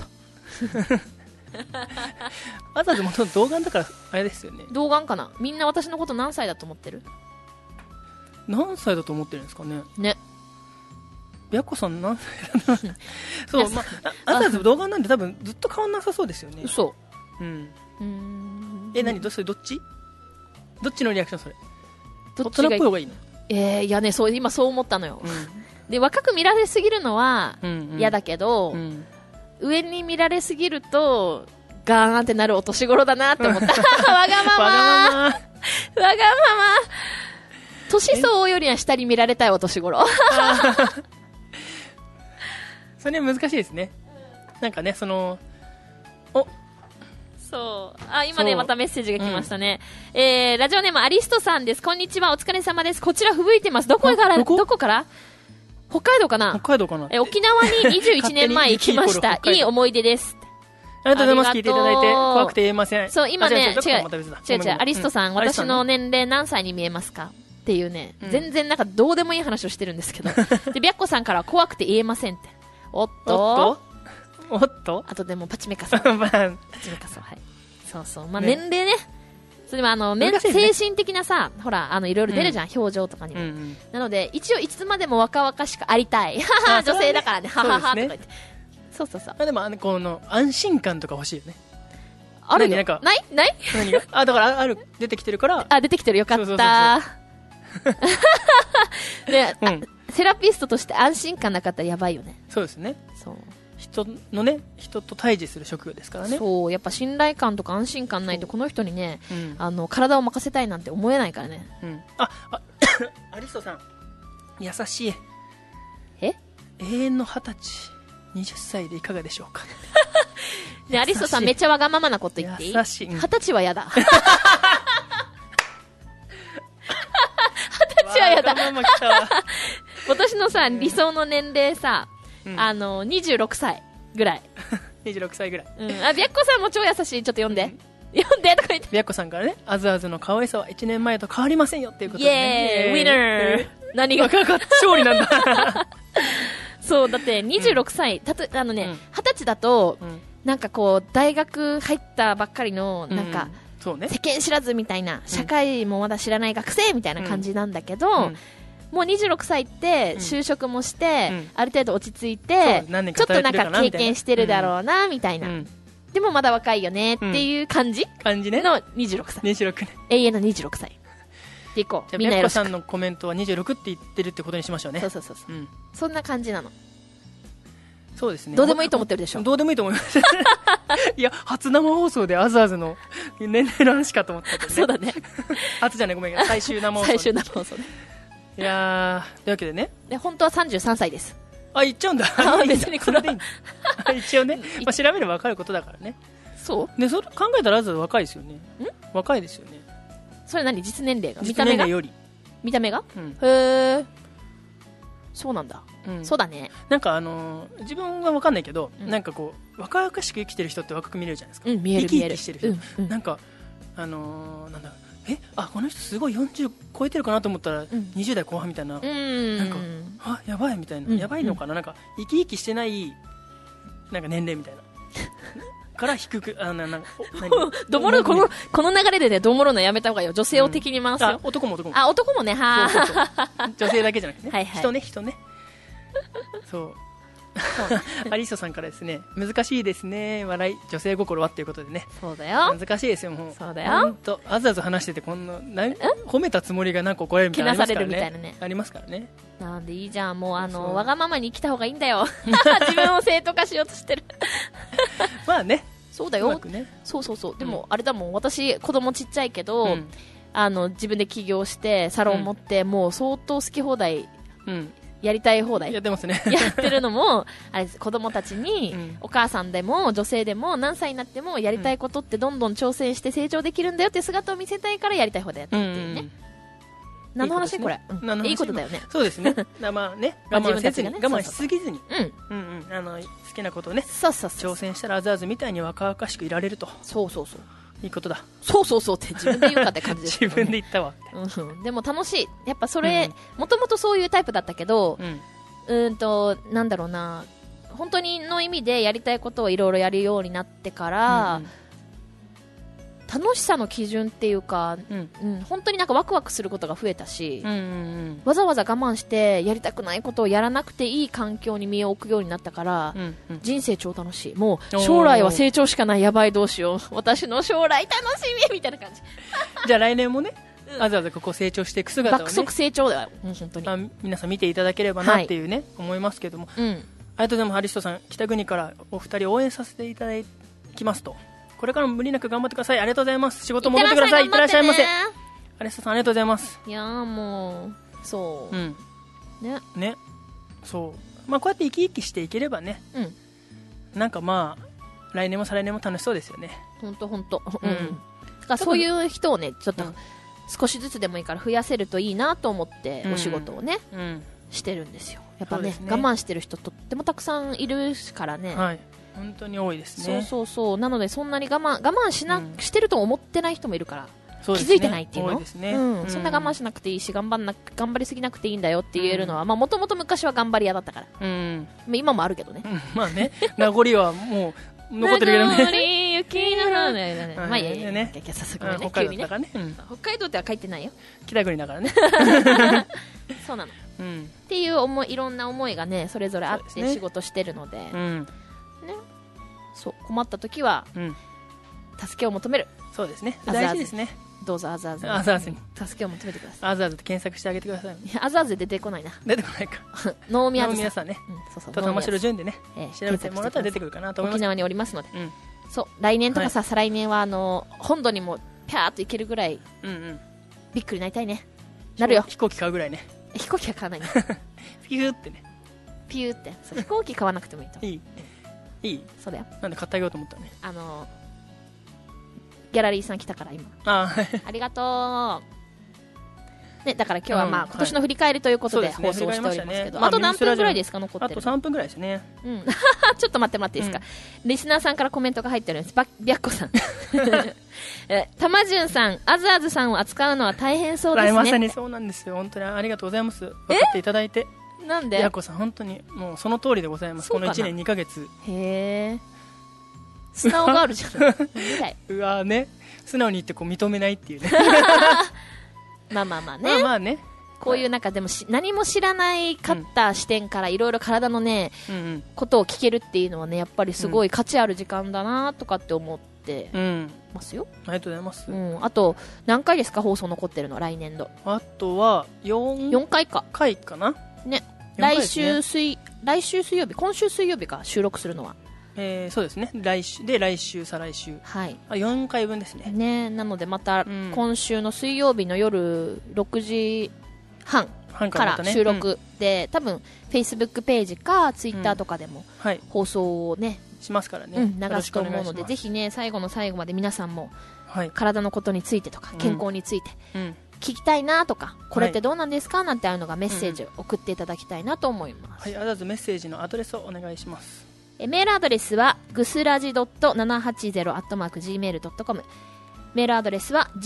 わざわざもと動画だからあれですよね。 動画かな。みんな私のこと何歳だと思ってる？ 何歳だと思ってるんですかね。 ね。 白子さん何歳だそう、まあ、わざわざ動画なんで多分ずっと変わんなさそうですよね。 嘘。 うん。何それどっちのリアクションそれ？どっちが大人っぽい方がいいの？ いやね、今そう思ったのよ。で、若く見られすぎるのは嫌だけど、上に見られすぎるとガーンってなるお年頃だなって思った。わがまま年相よりは下に見られたいお年頃。 それ難しいですね。なんかね、 そう。今ね、またメッセージが来ましたね。ラジオネームアリストさんです。こんにちは、お疲れ様です。こちら吹雪いてます。どこから北海道かな？ 北海道かな？ 沖縄に21年前行きました。いい思い出です。 ありがとうございます。聞いていただいて。怖くて言えません。 そう、今ね、違う。アリストさん、私の年齢何歳に見えますかっていうね、全然なんかどうでもいい話をしてるんですけど。で、白子さんから怖くて言えませんって。おっとあとでもパチメカそう。パチメカそう、はい。そうそう。まあ、年齢ね。それは精神的なさ、ほら、いろいろ出るじゃん、表情とかにも。なので、一応いつまでも若々しくありたい。女性だからね、はははとか言って。そうそうそう。 でも、この、安心感とか欲しいよね。 あるよ。ない何がだから、出てきてるから。 出てきてる、よかった。で、セラピストとして安心感なかったらやばいよね。 そうですね。 そう。 人と対峙する職業ですからね。 そう、やっぱ信頼感とか安心感ないとこの人にね、体を任せたいなんて思えないからね。 アリストさん、優しい。永遠の20歳、20歳でいかがでしょうか。 ね、アリストさんめっちゃわがままなこと言っていい？ 優しい。 20歳はやだ。20歳はやだ。私のさ、理想の年齢さ、26歳ぐらい。 26歳ぐらい。 白子さんも超優しい。ちょっと読んで。読んでとか言って。 白子さんからね、あずあずの可愛さは1年前と変わりませんよっていうことで、 ね。イエーイ、ウィナー。何が勝利なんだ。 そう、だって26歳、20歳だと、なんかこう、大学入ったばっかりの、なんか、世間知らずみたいな、社会もまだ知らない学生みたいな感じなんだけど、もう26歳って就職もして、ある程度落ち着いて、ちょっとなんか経験してるだろうなみたいな、でもまだ若いよねっていう感じねの26歳、 26年永遠の26歳でいこう。みんなよろしく。 白子さんのコメントは26って言ってるってことにしましょうね。 そう、そんな感じなの。 そうですね。 どうでもいいと思ってるでしょ。 どうでもいいと思います。いや、初生放送であずあずの年齢の話かと思ったけどね。 そうだね。 初じゃない、ごめん、最終生放送。 最終生放送ね。 いやー、というわけでね。 本当は33歳です。 言っちゃうんだ。 別にこれでいい。 一応ね、調べれば分かることだからね。 そうね、それ考えたらあず若いですよね。若いですよね。 それ何？実年齢が？ 見た目がより。 見た目が？へー。そうなんだ。そうだね。 なんか自分は分かんないけど、なんかこう若々しく生きてる人って若く見れるじゃないですか。 見える見える。 生き生きしてる人。なんかなんだこの人すごい40超えてるかなと思ったら20代後半みたいな、なんかやばいみたいな、やばいのかな、なんか生き生きしてないなんか年齢みたいな。 から低く、何どもろ、この流れでね、どもろのやめた方がいいよ。女性を敵に回すよ。 男も。 あ、男もね、はそう女性だけじゃなくてね。 はいはい人ね。そう。アリストさんからですね、難しいですね、笑い、女性心はっていうことでね。 そうだよ。 難しいですよ、もう。 そうだよ。 ほんと、あずあず話してて、褒めたつもりがなんか怒られるみたいなのありますからね。 けなされるみたいなね。 ありますからね。 なんでいいじゃん。もうわがままに生きた方がいいんだよ。自分を正当化しようとしてる。 まあね。 そうだよ。 うまくね。 そう。でも、あれだもん。私、子供ちっちゃいけど、 うん自分で起業して、サロン持って、もう相当好き放題、やりたい放題。 やってますね。 やってるのも、あれ、子供たちに、 うんお母さんでも、女性でも、何歳になっても、やりたいことってどんどん挑戦して成長できるんだよって姿を見せたいからやりたい放題やってるっていうね。何の話これ。いいことだよね。 そうですね。まあね、我慢せずに、 自分たちがね我慢しすぎずに、 うん。 好きなことをね、 そう。 挑戦したらあずあずみたいに若々しくいられると。 そう。 いいことだ。 そうって自分で言うかって感じですけ自どね。 分で言ったわ。 でも楽しい。やっぱそれ、もともとそういうタイプだったけど、なんだろうな、本当にの意味でやりたいことをいろいろやるようになってから、楽しさの基準っていうか、本当になんかワクワクすることが増えたし、わざわざ我慢してやりたくないことをやらなくていい環境に身を置くようになったから、人生超楽しい。もう将来は成長しかない、やばいどうしよう、私の将来楽しみみたいな感じ。 じゃあ来年もね、あずあずここ成長していく姿をね、 爆速成長だよ、もう本当に。 皆さん見ていただければなっていうね、思いますけども、ありがとうございます。アリストさん、北国からお二人応援させていただきますと。これからも無理なく頑張ってください。ありがとうございます。仕事戻ってください。いってらっしゃいませ。アリストさん、ありがとうございます。 いやーもう、そう。 ね。そう。まあこうやって生き生きしていければね、なんかまあ、来年も再来年も楽しそうですよね。 ほんと。そういう人をね、ちょっと、少しずつでもいいから増やせるといいなと思って、お仕事をね、してるんですよ。やっぱね、我慢してる人とってもたくさんいるからね。 はい。本当に多いですね。 そう。なので、そんなに我慢してると思ってない人もいるから、気づいてないっていうの。そんな我慢しなくていいし、頑張りすぎなくていいんだよって言えるのは、もともと昔は頑張り屋だったから。今もあるけどね。 まあね、名残はもう、残ってるけどね。 名残雪のね。まあいやいや、早速ね、 北海道だからね。 北海道っては書いてないよ。 北国だからね。 そうなの。っていういろんな思いがね、それぞれあって仕事してるので、そう、困った時は、助けを求める。 そうですね。大事ですね。 どうぞあずあずに助けを求めてください。 あずあずって検索してあげてください。 あずあずで出てこないな。 出てこないか。 能宮さんね。と玉城順でね、調べてもらったら出てくるかなと思います。 沖縄におりますので。そう、来年とかさ、再来年は本土にもピャーっと行けるぐらい、びっくりなりたいね。なるよ。 飛行機買うぐらいね。 飛行機は買わないね。 ピューってね。 ピューって。飛行機買わなくてもいいと。 いいそうだよ。 なんで買ってあげようと思ったね。 ギャラリーさん来たから今。ありがとう。ね、だから今日はまあ、今年の振り返りということで放送しておりますけど、あと何分ぐらいですか、残ってる。 あと3分ぐらいですね。 ちょっと待ってもらっていいですか。リスナーさんからコメントが入ってるんです。白子さん。玉順さん、あずあずさんを扱うのは大変そうですね。 まさにそうなんですよ。本当にありがとうございます。分かっていただいて。 なんで？ 白子さん、本当にもうその通りでございます。この1年2ヶ月。 へー。素直があるじゃん。 うわね、素直に言ってこう認めないっていうね。 まあね。こういうなんかでも何も知らないかった視点からいろいろ体のね、ことを聞けるっていうのはね、やっぱりすごい価値ある時間だなとかって思ってますよ。 ありがとうございます。 あと何回ですか、放送残ってるの、来年度。 あとは4 回か。 回かな。 ね。来週水曜日、今週水曜日か、収録するのは。 そうですね。来週、再来週。 はい。 4回分ですね。 ね、なのでまた、今週の水曜日の夜6時半から収録で、多分、Facebook ページか、Twitter とかでも、放送をね、 しますからね。 流すと思うので、ぜひね、最後の最後まで皆さんも、体のことについてとか、健康について、聞きたいなとか、これってどうなんですかなんてあるのがメッセージを送っていただきたいなと思います。 はい、あざずメッセージのアドレスをお願いします。 メールアドレスはぐすらじ .780@gmail.com、 メールアドレスは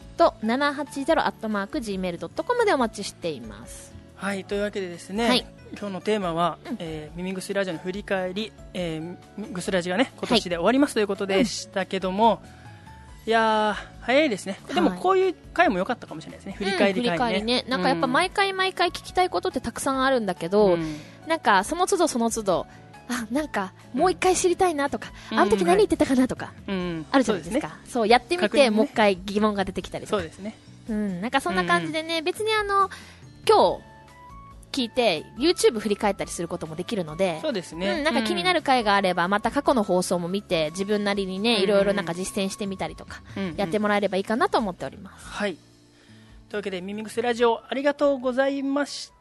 gusuraji.780@gmail.com でお待ちしています。 はい、というわけでですね、 今日のテーマは、耳薬ラジオの振り返り、薬ラジがね今年で終わりますということでしたけども、いやー早いですね。でもこういう回も良かったかもしれないですね。振り返り回ね、 振り返りね。なんかやっぱ毎回毎回聞きたいことってたくさんあるんだけど、なんかその都度その都度、あ、なんかもう一回知りたいなとか、あの時何言ってたかなとか、あるじゃないですか。そう、やってみて、もう一回疑問が出てきたりとか。 そうですね。 なんかそんな感じでね、別に今日聞いて YouTube 振り返ったりすることもできるので、 そうですね。 なんか気になる回があれば、また過去の放送も見て、自分なりにね、いろいろなんか実践してみたりとか、やってもらえればいいかなと思っております。 はい。というわけで、耳薬ラジオありがとうございました。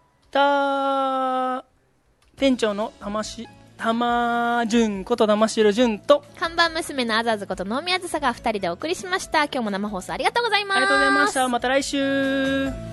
店長の玉純こと玉城純と、 看板娘のあざずこと能見あずさが2人でお送りしました。今日も生放送ありがとうございます。 ありがとうございました。また来週。